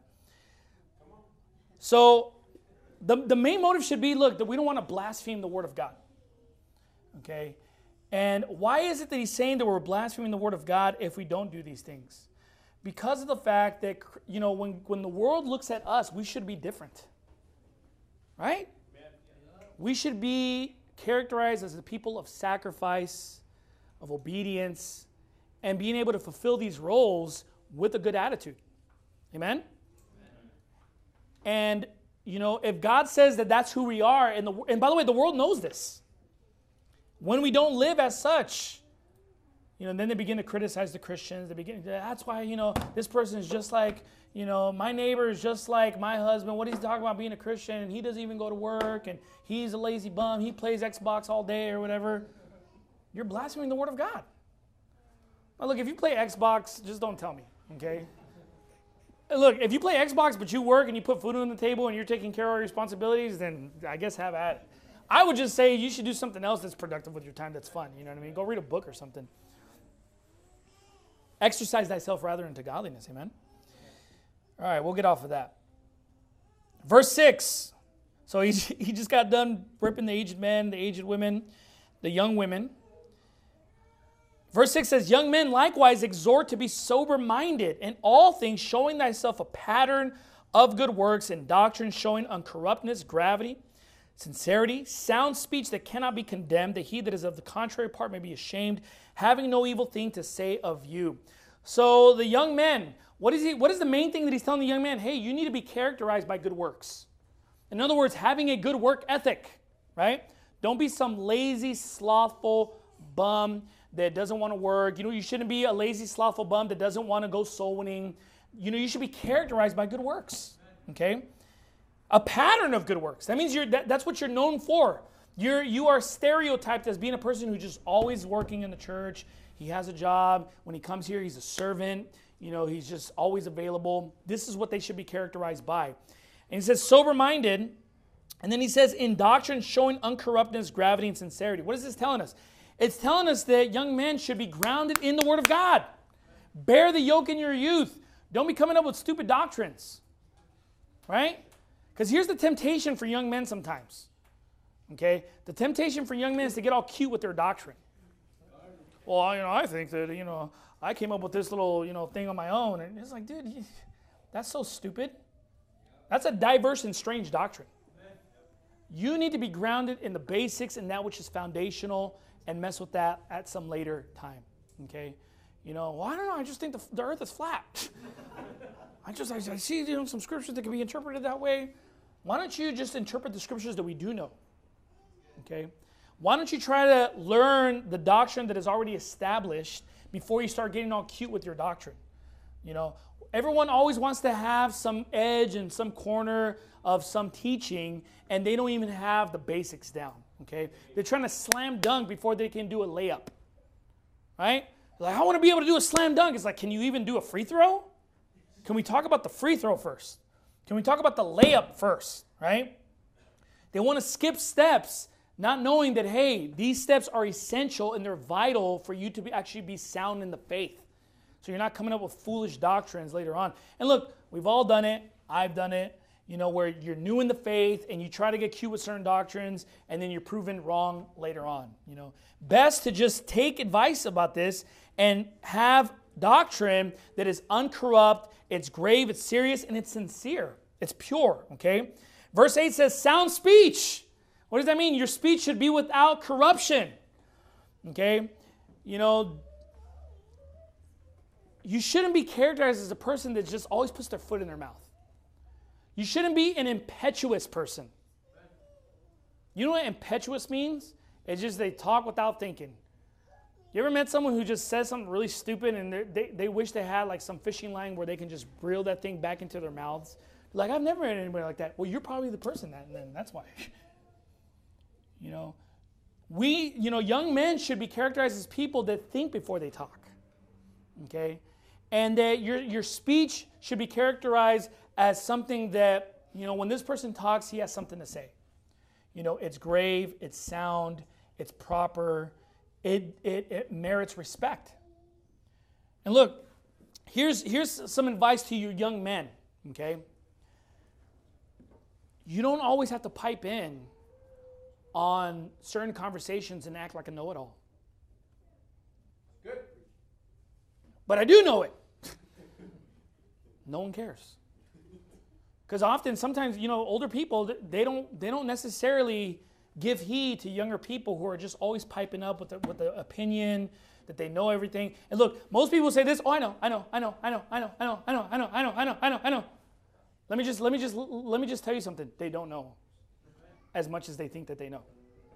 So the, the main motive should be, look, that we don't want to blaspheme the Word of God. Okay? And why is it that he's saying that we're blaspheming the Word of God if we don't do these things? Because of the fact that, you know, when, when the world looks at us, we should be different. Right? We should be characterized as the people of sacrifice, of obedience, and being able to fulfill these roles with a good attitude. Amen? And, you know, if God says that that's who we are, and, the, and by the way, the world knows this. When we don't live as such, you know, and then they begin to criticize the Christians. They begin, that's why, you know, this person is just like, you know, my neighbor is just like my husband. What he's talking about being a Christian, and he doesn't even go to work, and he's a lazy bum. He plays Xbox all day or whatever. You're blaspheming the Word of God. Now, look, if you play Xbox, just don't tell me, okay? Look, if you play Xbox but you work and you put food on the table and you're taking care of your responsibilities, then I guess have at it. I would just say you should do something else that's productive with your time that's fun. You know what I mean? Go read a book or something. Exercise thyself rather into godliness, amen? All right, we'll get off of that. Verse six. So he, he just got done ripping the aged men, the aged women, the young women. Verse six says, young men likewise exhort to be sober-minded, in all things showing thyself a pattern of good works, and doctrine showing uncorruptness, gravity, sincerity, sound speech that cannot be condemned, that he that is of the contrary part may be ashamed, having no evil thing to say of you. So the young men, what is he? What is the main thing that he's telling the young man? Hey, you need to be characterized by good works. In other words, having a good work ethic, right? Don't be some lazy, slothful bum that doesn't want to work. You know, you shouldn't be a lazy, slothful bum that doesn't want to go soul winning. You know, you should be characterized by good works, okay? A pattern of good works. That means you're that, that's what you're known for. You're you are stereotyped as being a person who's just always working in the church. He has a job. When he comes here, he's a servant. You know, he's just always available. This is what they should be characterized by. And he says, sober-minded. And then he says, in doctrine showing uncorruptness, gravity, and sincerity. What is this telling us? It's telling us that young men should be grounded in the Word of God. Bear the yoke in your youth. Don't be coming up with stupid doctrines. Right? Because here's the temptation for young men sometimes. Okay? The temptation for young men is to get all cute with their doctrine. well, you know, I think that, you know, I came up with this little, you know, thing on my own. And it's like, dude, you, that's so stupid. That's a diverse and strange doctrine. You need to be grounded in the basics and that which is foundational and mess with that at some later time, okay? You know, well, I don't know, I just think the, the earth is flat. I just, I, I see, you know, some scriptures that can be interpreted that way. Why don't you just interpret the scriptures that we do know, okay? Why don't you try to learn the doctrine that is already established before you start getting all cute with your doctrine? You know, everyone always wants to have some edge and some corner of some teaching, and they don't even have the basics down, okay? They're trying to slam dunk before they can do a layup, right? Like, I want to be able to do a slam dunk. It's like, can you even do a free throw? Can we talk about the free throw first? Can we talk about the layup first, right? They want to skip steps, not knowing that, hey, these steps are essential and they're vital for you to be, actually be sound in the faith. So you're not coming up with foolish doctrines later on. And look, we've all done it. I've done it. You know, where you're new in the faith and you try to get cute with certain doctrines and then you're proven wrong later on. You know, best to just take advice about this and have doctrine that is uncorrupt, it's grave, it's serious, and it's sincere. It's pure, okay? Verse eight says, sound speech. What does that mean? Your speech should be without corruption, okay? You know, you shouldn't be characterized as a person that just always puts their foot in their mouth. You shouldn't be an impetuous person. You know what impetuous means? It's just they talk without thinking. You ever met someone who just says something really stupid and they they wish they had like some fishing line where they can just reel that thing back into their mouths? Like, I've never met anybody like that. Well, you're probably the person that, and then that's why. You know, we, you know, young men should be characterized as people that think before they talk. Okay? And that your your speech should be characterized as something that, you know, when this person talks, he has something to say. You know, it's grave, it's sound, it's proper, it, it, it merits respect. And look, here's, here's some advice to you young men, okay? You don't always have to pipe in on certain conversations and act like a know-it-all. Good. But I do know it. No one cares. Because often, sometimes, you know, older people, they don't they don't necessarily give heed to younger people who are just always piping up with the, with the opinion that they know everything. And look, most people say this, oh, I know, I know, I know, I know, I know, I know, I know, I know, I know, I know, I know, I know. Let me just let me just let me just tell you something. They don't know as much as they think that they know.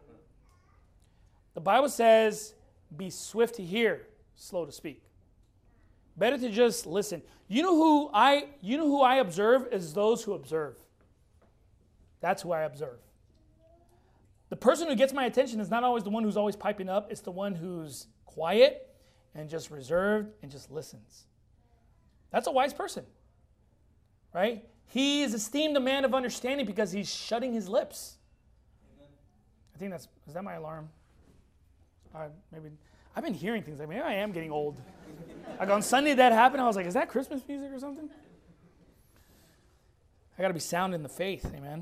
The Bible says, be swift to hear, slow to speak. Better to just listen. You know who I you know who I observe is those who observe. That's who I observe. The person who gets my attention is not always the one who's always piping up. It's the one who's quiet and just reserved and just listens. That's a wise person. Right? He is esteemed a man of understanding because he's shutting his lips. I think that's, is that my alarm? All right, maybe. I've been hearing things like, maybe I am getting old. Like on Sunday that happened, I was like, is that Christmas music or something? I got to be sound in the faith, amen.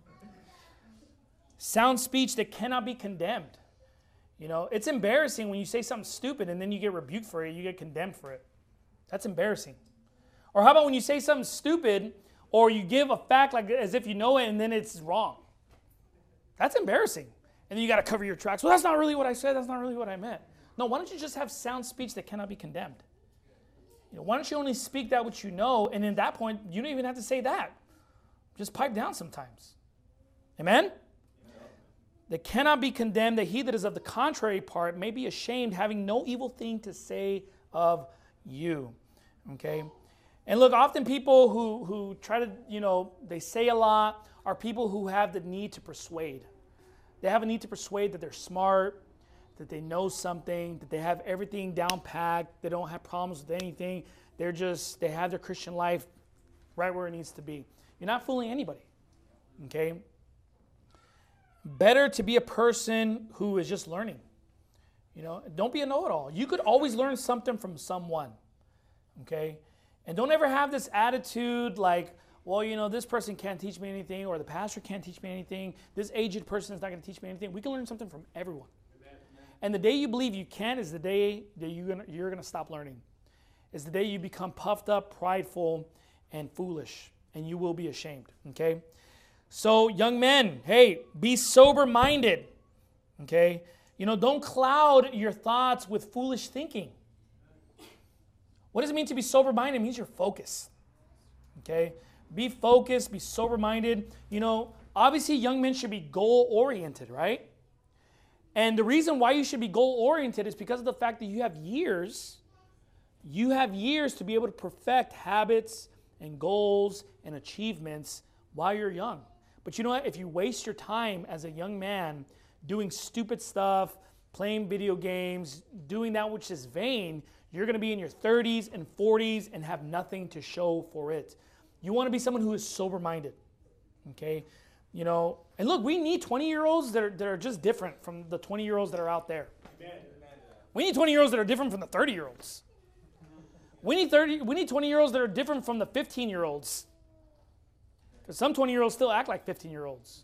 Sound speech that cannot be condemned. You know, it's embarrassing when you say something stupid and then you get rebuked for it, you get condemned for it. That's embarrassing. Or how about when you say something stupid or you give a fact like as if you know it and then it's wrong? That's embarrassing. And then you got to cover your tracks. Well, that's not really what I said. That's not really what I meant. No, why don't you just have sound speech that cannot be condemned? You know, why don't you only speak that which you know, and in that point, you don't even have to say that. Just pipe down sometimes. Amen? That cannot be condemned, that he that is of the contrary part may be ashamed, having no evil thing to say of you. Okay? And look, often people who, who try to, you know, they say a lot are people who have the need to persuade. They have a need to persuade that they're smart, that they know something, that they have everything down packed, they don't have problems with anything. They're just, they have their Christian life right where it needs to be. You're not fooling anybody. Okay? Better to be a person who is just learning. You know, don't be a know-it-all. You could always learn something from someone. Okay? And don't ever have this attitude like, well, you know, this person can't teach me anything, or the pastor can't teach me anything. This aged person is not going to teach me anything. We can learn something from everyone. Amen. And the day you believe you can is the day that you're gonna, you're gonna stop learning. It's the day you become puffed up, prideful, and foolish, and you will be ashamed, okay? So young men, hey, be sober-minded, okay? You know, don't cloud your thoughts with foolish thinking. What does it mean to be sober-minded? It means you're focused, okay? Be focused, be sober-minded. You know, obviously young men should be goal-oriented, right? And the reason why you should be goal-oriented is because of the fact that you have years, you have years to be able to perfect habits and goals and achievements while you're young. But you know what? If you waste your time as a young man doing stupid stuff, playing video games, doing that which is vain, you're going to be in your thirties and forties and have nothing to show for it. You want to be someone who is sober-minded, okay? You know, and look, we need twenty-year-olds that are, that are just different from the twenty-year-olds that are out there. Amen. We need twenty-year-olds that are different from the thirty-year-olds. We need thirty. We need twenty-year-olds that are different from the fifteen-year-olds. Because some twenty-year-olds still act like fifteen-year-olds.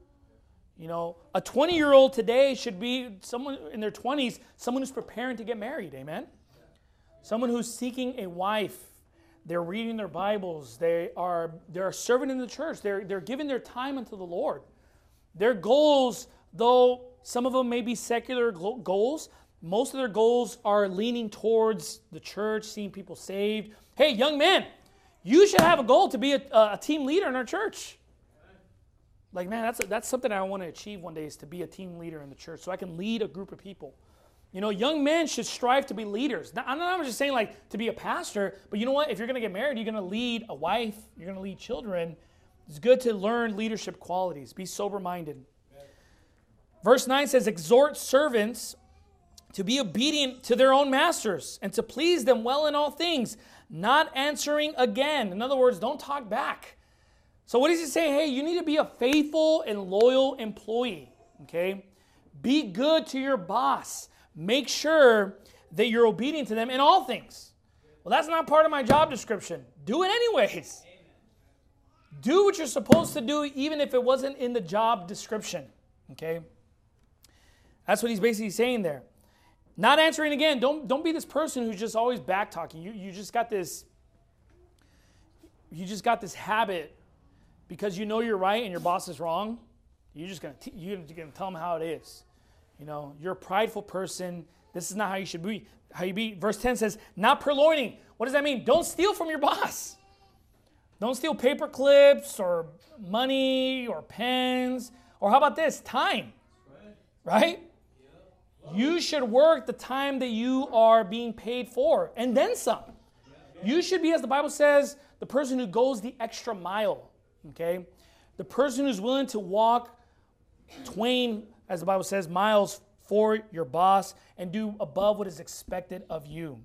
You know, a twenty-year-old today should be someone in their twenties, someone who's preparing to get married, amen? Someone who's seeking a wife. They're reading their Bibles. They are they're serving in the church. They're, they're giving their time unto the Lord. Their goals, though some of them may be secular goals, most of their goals are leaning towards the church, seeing people saved. Hey, young men, you should have a goal to be a, a team leader in our church. Like, man, that's, a, that's something I want to achieve one day, is to be a team leader in the church so I can lead a group of people. You know, young men should strive to be leaders. Now, I'm not just saying, like, to be a pastor, but you know what? If you're going to get married, you're going to lead a wife, you're going to lead children. It's good to learn leadership qualities. Be sober-minded. Amen. Verse nine says, exhort servants to be obedient to their own masters and to please them well in all things, not answering again. In other words, don't talk back. So what does he say? Hey, you need to be a faithful and loyal employee, okay? Be good to your boss. Make sure that you're obedient to them in all things. Well, that's not part of my job description. Do it anyways. Do what you're supposed to do even if it wasn't in the job description, okay? That's what he's basically saying there. Not answering again. Don't, don't be this person who's just always back-talking. You, you just got this, you just got this habit because you know you're right and your boss is wrong. You're just going to you're going to tell them how it is. You know, you're a prideful person. This is not how you should be. How you be. Verse ten says, not purloining. What does that mean? Don't steal from your boss. Don't steal paper clips or money or pens. Or how about this? Time. Right? You should work the time that you are being paid for, and then some. You should be, as the Bible says, the person who goes the extra mile. Okay? The person who's willing to walk twain, as the Bible says, miles for your boss and do above what is expected of you.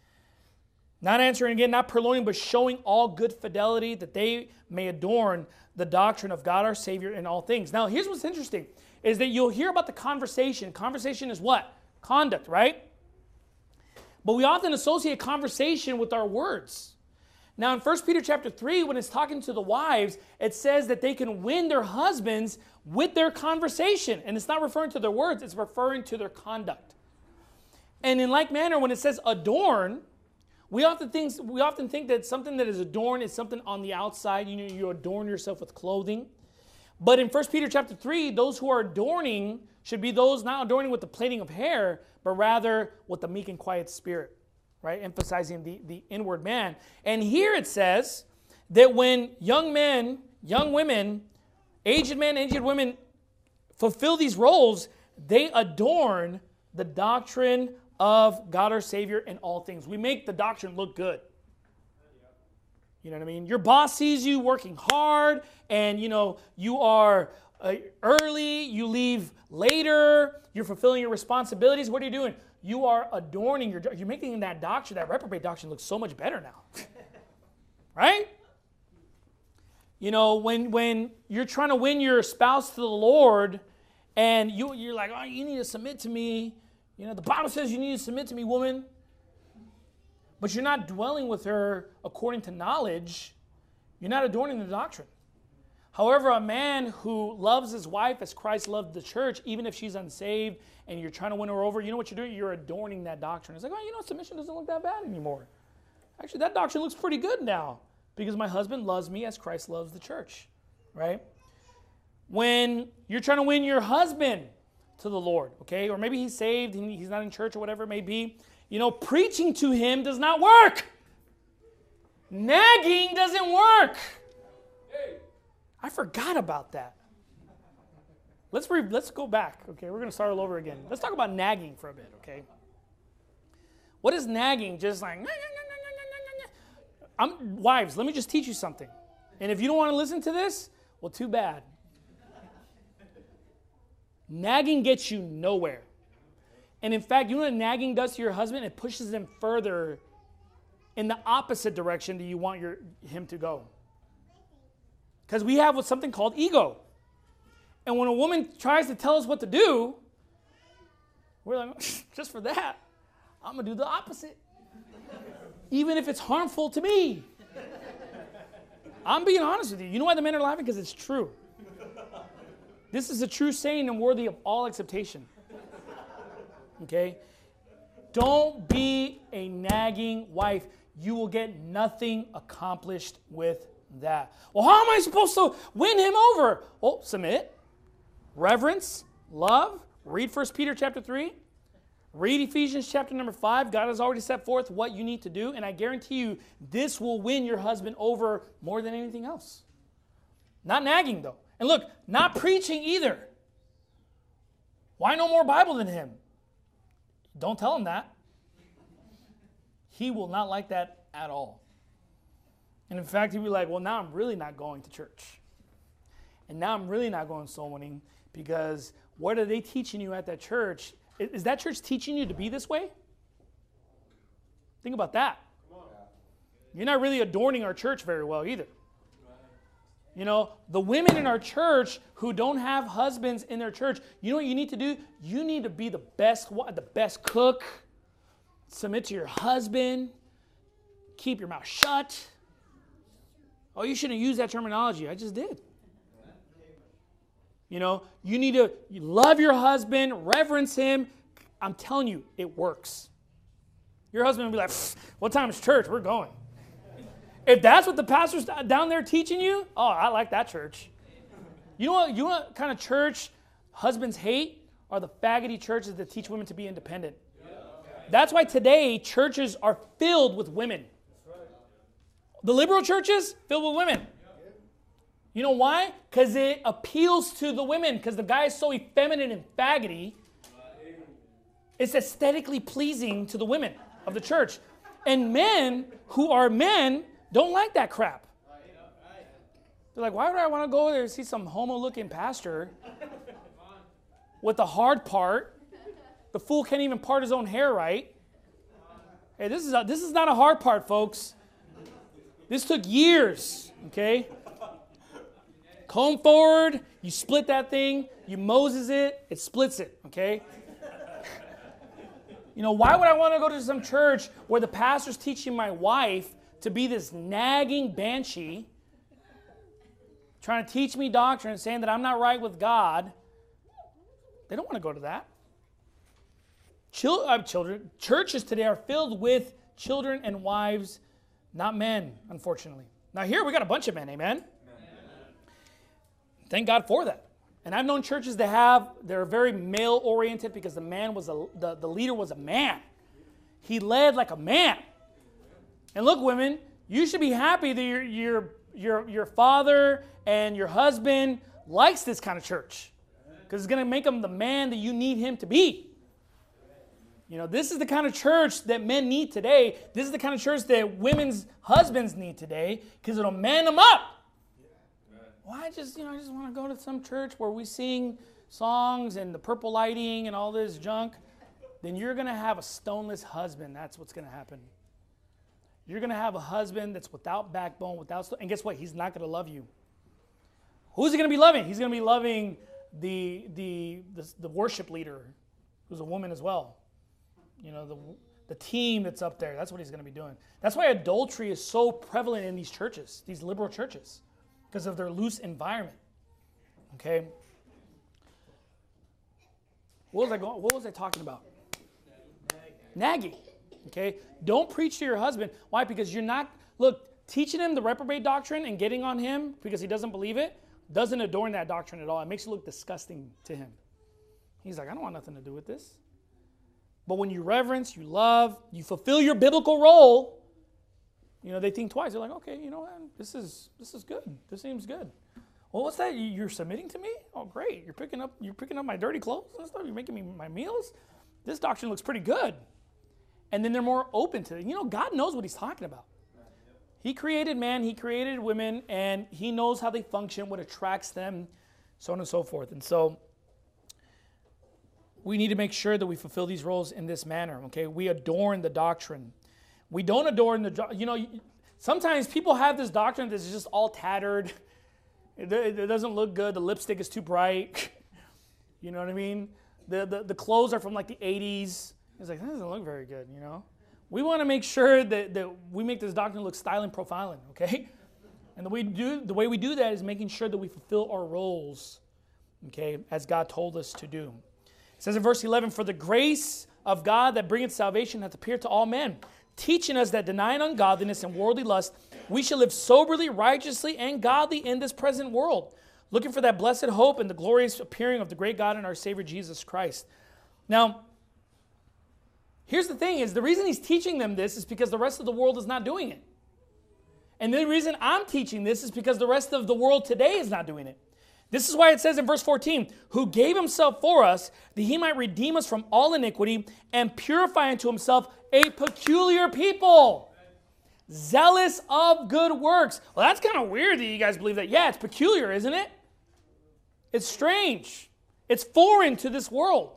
Not answering again, not purloining, but showing all good fidelity that they may adorn the doctrine of God our Savior in all things. Now, here's what's interesting, is that you'll hear about the conversation. Conversation is what? Conduct, right? But we often associate conversation with our words. Now, in First Peter chapter three, when it's talking to the wives, it says that they can win their husbands with their conversation. And it's not referring to their words, it's referring to their conduct. And in like manner, when it says adorn, we often think, we often think that something that is adorned is something on the outside. You know, you adorn yourself with clothing. But in First Peter chapter three, those who are adorning should be those not adorning with the plaiting of hair, but rather with the meek and quiet spirit. Right, emphasizing the, the inward man. And here it says that when young men, young women, aged men, aged women fulfill these roles, they adorn the doctrine of God our Savior in all things. We make the doctrine look good. You know what I mean? Your boss sees you working hard and, you know, you are uh, early, you leave later, you're fulfilling your responsibilities. What are you doing? You are adorning your, you're making that doctrine, that reprobate doctrine look so much better now. Right? You know, when when you're trying to win your spouse to the Lord and you, you're like, oh, you need to submit to me. You know, the Bible says you need to submit to me, woman. But you're not dwelling with her according to knowledge. You're not adorning the doctrine. However, a man who loves his wife as Christ loved the church, even if she's unsaved and you're trying to win her over, you know what you're doing? You're adorning that doctrine. It's like, oh, you know, submission doesn't look that bad anymore. Actually, that doctrine looks pretty good now because my husband loves me as Christ loves the church, right? When you're trying to win your husband to the Lord, okay, or maybe he's saved and he's not in church or whatever it may be, you know, preaching to him does not work. Nagging doesn't work. I forgot about that. Let's re- let's go back, okay? We're going to start all over again. Let's talk about nagging for a bit, okay? What is nagging? Just like, nah, nah, nah, nah, nah, nah. I'm, wives, let me just teach you something. And if you don't want to listen to this, well, too bad. Nagging gets you nowhere. And in fact, you know what nagging does to your husband? It pushes him further in the opposite direction that you want your him to go. Because we have what's something called ego. And when a woman tries to tell us what to do, we're like, just for that, I'm going to do the opposite. Even if it's harmful to me. I'm being honest with you. You know why the men are laughing? Because it's true. This is a true saying and worthy of all acceptation. Okay? Don't be a nagging wife. You will get nothing accomplished with that. Well, how am I supposed to win him over? Oh, submit, reverence, love. Read First Peter chapter three. Read Ephesians chapter number five. God has already set forth what you need to do, and I guarantee you this will win your husband over more than anything else. Not nagging, though. And look, not preaching either. Why know more Bible than him? Don't tell him that. He will not like that at all. And in fact, he'd be like, well, now I'm really not going to church. And now I'm really not going soul winning because what are they teaching you at that church? Is that church teaching you to be this way? Think about that. You're not really adorning our church very well either. You know, the women in our church who don't have husbands in their church, you know what you need to do? You need to be the best, the best cook, submit to your husband, keep your mouth shut. Oh, you shouldn't use that terminology. I just did. You know, you need to love your husband, reverence him. I'm telling you, it works. Your husband will be like, what time is church? We're going. If that's what the pastor's down there teaching you, oh, I like that church. You know what, you know what kind of church husbands hate? Are the faggoty churches that teach women to be independent. That's why today churches are filled with women. The liberal churches, filled with women. You know why? Because it appeals to the women. Because the guy is so effeminate and faggoty. It's aesthetically pleasing to the women of the church. And men who are men don't like that crap. They're like, why would I want to go there and see some homo-looking pastor with the hard part? The fool can't even part his own hair right. Hey, this is a, this is not a hard part, folks. This took years, okay? Comb forward, you split that thing, you Moses it, it splits it, okay? You know, why would I want to go to some church where the pastor's teaching my wife to be this nagging banshee, trying to teach me doctrine, saying that I'm not right with God? They don't want to go to that. Chil- uh, children, churches today are filled with children and wives, not men, unfortunately. Now here we got a bunch of men, amen? Amen. Thank God for that. And I've known churches that have, they're very male-oriented because the man was a, the, the leader was a man. He led like a man. And look, women, you should be happy that your, your, your, your father and your husband likes this kind of church. Because it's going to make him the man that you need him to be. You know, this is the kind of church that men need today. This is the kind of church that women's husbands need today because it'll man them up. Well, I just, you know, I just want to go to some church where we sing songs and the purple lighting and all this junk. Then you're going to have a stoneless husband. That's what's going to happen. You're going to have a husband that's without backbone, without, and guess what? He's not going to love you. Who's he going to be loving? He's going to be loving the, the, the, the worship leader, who's a woman as well. You know, the, the team that's up there. That's what he's going to be doing. That's why adultery is so prevalent in these churches, these liberal churches. because of their loose environment. Okay? What was I going, what was I talking about? Nagging. Okay? Don't preach to your husband. Why? Because you're not, look, teaching him the reprobate doctrine and getting on him because he doesn't believe it doesn't adorn that doctrine at all. It makes it look disgusting to him. He's like, I don't want nothing to do with this. But when you reverence, you love, you fulfill your biblical role, you know, they think twice. They're like, okay, you know what? This is this is good. This seems good. Well, what's that? You're submitting to me? Oh, great. You're picking up you're picking up my dirty clothes and stuff. You're making me my meals. This doctrine looks pretty good. And then they're more open to it. You know, God knows what he's talking about. He created man, he created women, and he knows how they function, what attracts them, so on and so forth. And so we need to make sure that we fulfill these roles in this manner, okay? We adorn the doctrine. We don't adorn the, you know, sometimes people have this doctrine that's just all tattered. It, it doesn't look good. The lipstick is too bright. You know what I mean? The, the, the clothes are from like the eighties. It's like, that doesn't look very good, you know? We want to make sure that, that we make this doctrine look styling profiling, okay? And the way, do, the way we do that is making sure that we fulfill our roles, okay, as God told us to do. It says in verse eleven, for the grace of God that bringeth salvation hath appeared to all men, teaching us that denying ungodliness and worldly lust, we shall live soberly, righteously, and godly in this present world, looking for that blessed hope and the glorious appearing of the great God and our Savior Jesus Christ. Now, here's the thing is, the reason he's teaching them this is because the rest of the world is not doing it. And the reason I'm teaching this is because the rest of the world today is not doing it. This is why it says in verse fourteen, who gave himself for us, that he might redeem us from all iniquity and purify unto himself a peculiar people, zealous of good works. Well, that's kind of weird that you guys believe that. Yeah, it's peculiar, isn't it? It's strange. It's foreign to this world.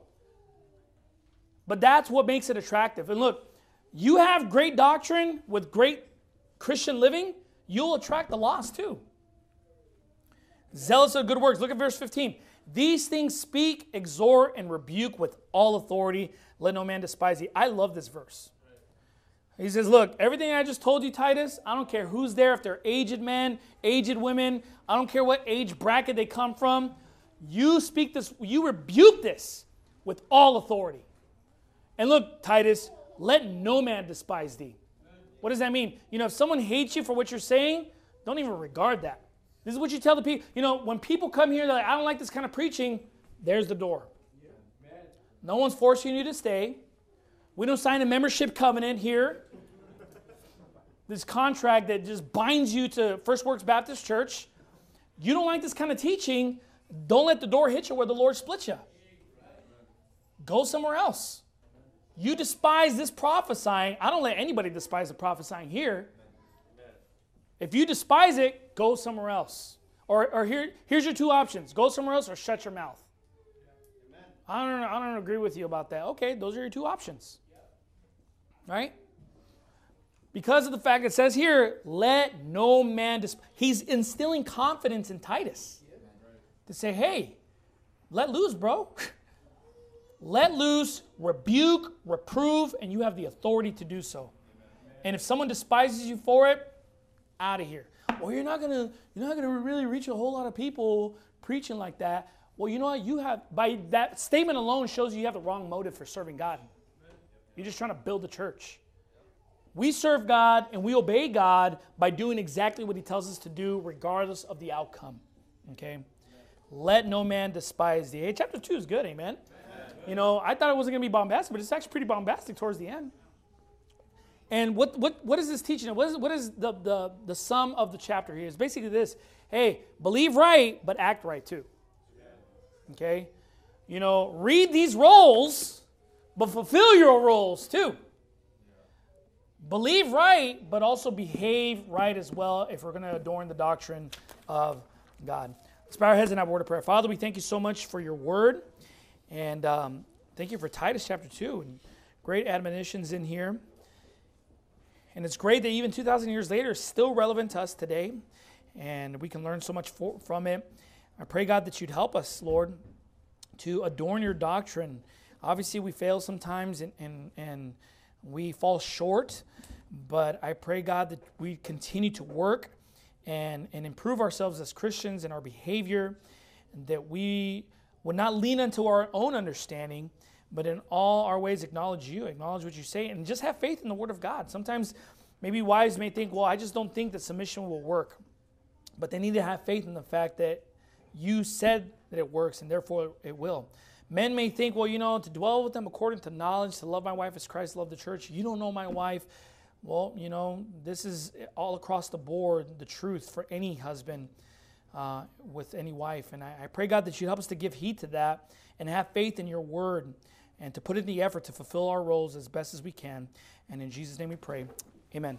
But that's what makes it attractive. And look, you have great doctrine with great Christian living, you'll attract the lost too. Zealous of good works. Look at verse fifteen. These things speak, exhort, and rebuke with all authority. Let no man despise thee. I love this verse. He says, look, everything I just told you, Titus, I don't care who's there, if they're aged men, aged women, I don't care what age bracket they come from. You speak this, you rebuke this with all authority. And look, Titus, let no man despise thee. What does that mean? You know, if someone hates you for what you're saying, don't even regard that. This is what you tell the people. You know, when people come here, they're like, I don't like this kind of preaching, there's the door. No one's forcing you to stay. We don't sign a membership covenant here. This contract that just binds you to First Works Baptist Church. You don't like this kind of teaching, don't let the door hit you where the Lord splits you. Go somewhere else. You despise this prophesying. I don't let anybody despise the prophesying here. If you despise it, go somewhere else. Or, or here, here's your two options. Go somewhere else or shut your mouth. I don't, I don't agree with you about that. Okay, those are your two options. Right? Because of the fact it says here, let no man despise. He's instilling confidence in Titus. To say, hey, let loose, bro. Let loose, rebuke, reprove, and you have the authority to do so. And if someone despises you for it, out of here. Well, you're not gonna, you're not gonna really reach a whole lot of people preaching like that. Well, you know what? You have, by that statement alone shows you you have the wrong motive for serving God. You're just trying to build a church. We serve God and we obey God by doing exactly what He tells us to do, regardless of the outcome. Okay? Let no man despise thee. Hey, chapter two is good, amen. You know, I thought it wasn't going to be bombastic, but it's actually pretty bombastic towards the end. And what what what is this teaching? What is what is the, the, the sum of the chapter here? It's basically this. Hey, believe right, but act right too. Okay? You know, read these roles, but fulfill your roles too. Believe right, but also behave right as well if we're going to adorn the doctrine of God. Let's bow our heads and have a word of prayer. Father, we thank you so much for your word. And um, thank you for Titus chapter two. And great admonitions in here. And it's great that even two thousand years later, it's still relevant to us today. And we can learn so much for, from it. I pray, God, that you'd help us, Lord, to adorn your doctrine. Obviously, we fail sometimes and, and, and we fall short. But I pray, God, that we continue to work and, and improve ourselves as Christians in our behavior, and that we would not lean into our own understanding, but in all our ways acknowledge you, acknowledge what you say, and just have faith in the Word of God. Sometimes maybe wives may think, well, I just don't think that submission will work. But they need to have faith in the fact that you said that it works, and therefore it will. Men may think, well, you know, to dwell with them according to knowledge, to love my wife as Christ loved the church. You don't know my wife. Well, you know, this is all across the board the truth for any husband uh, with any wife. And I, I pray, God, that you help us to give heed to that and have faith in your word and to put in the effort to fulfill our roles as best as we can. And in Jesus' name we pray. Amen.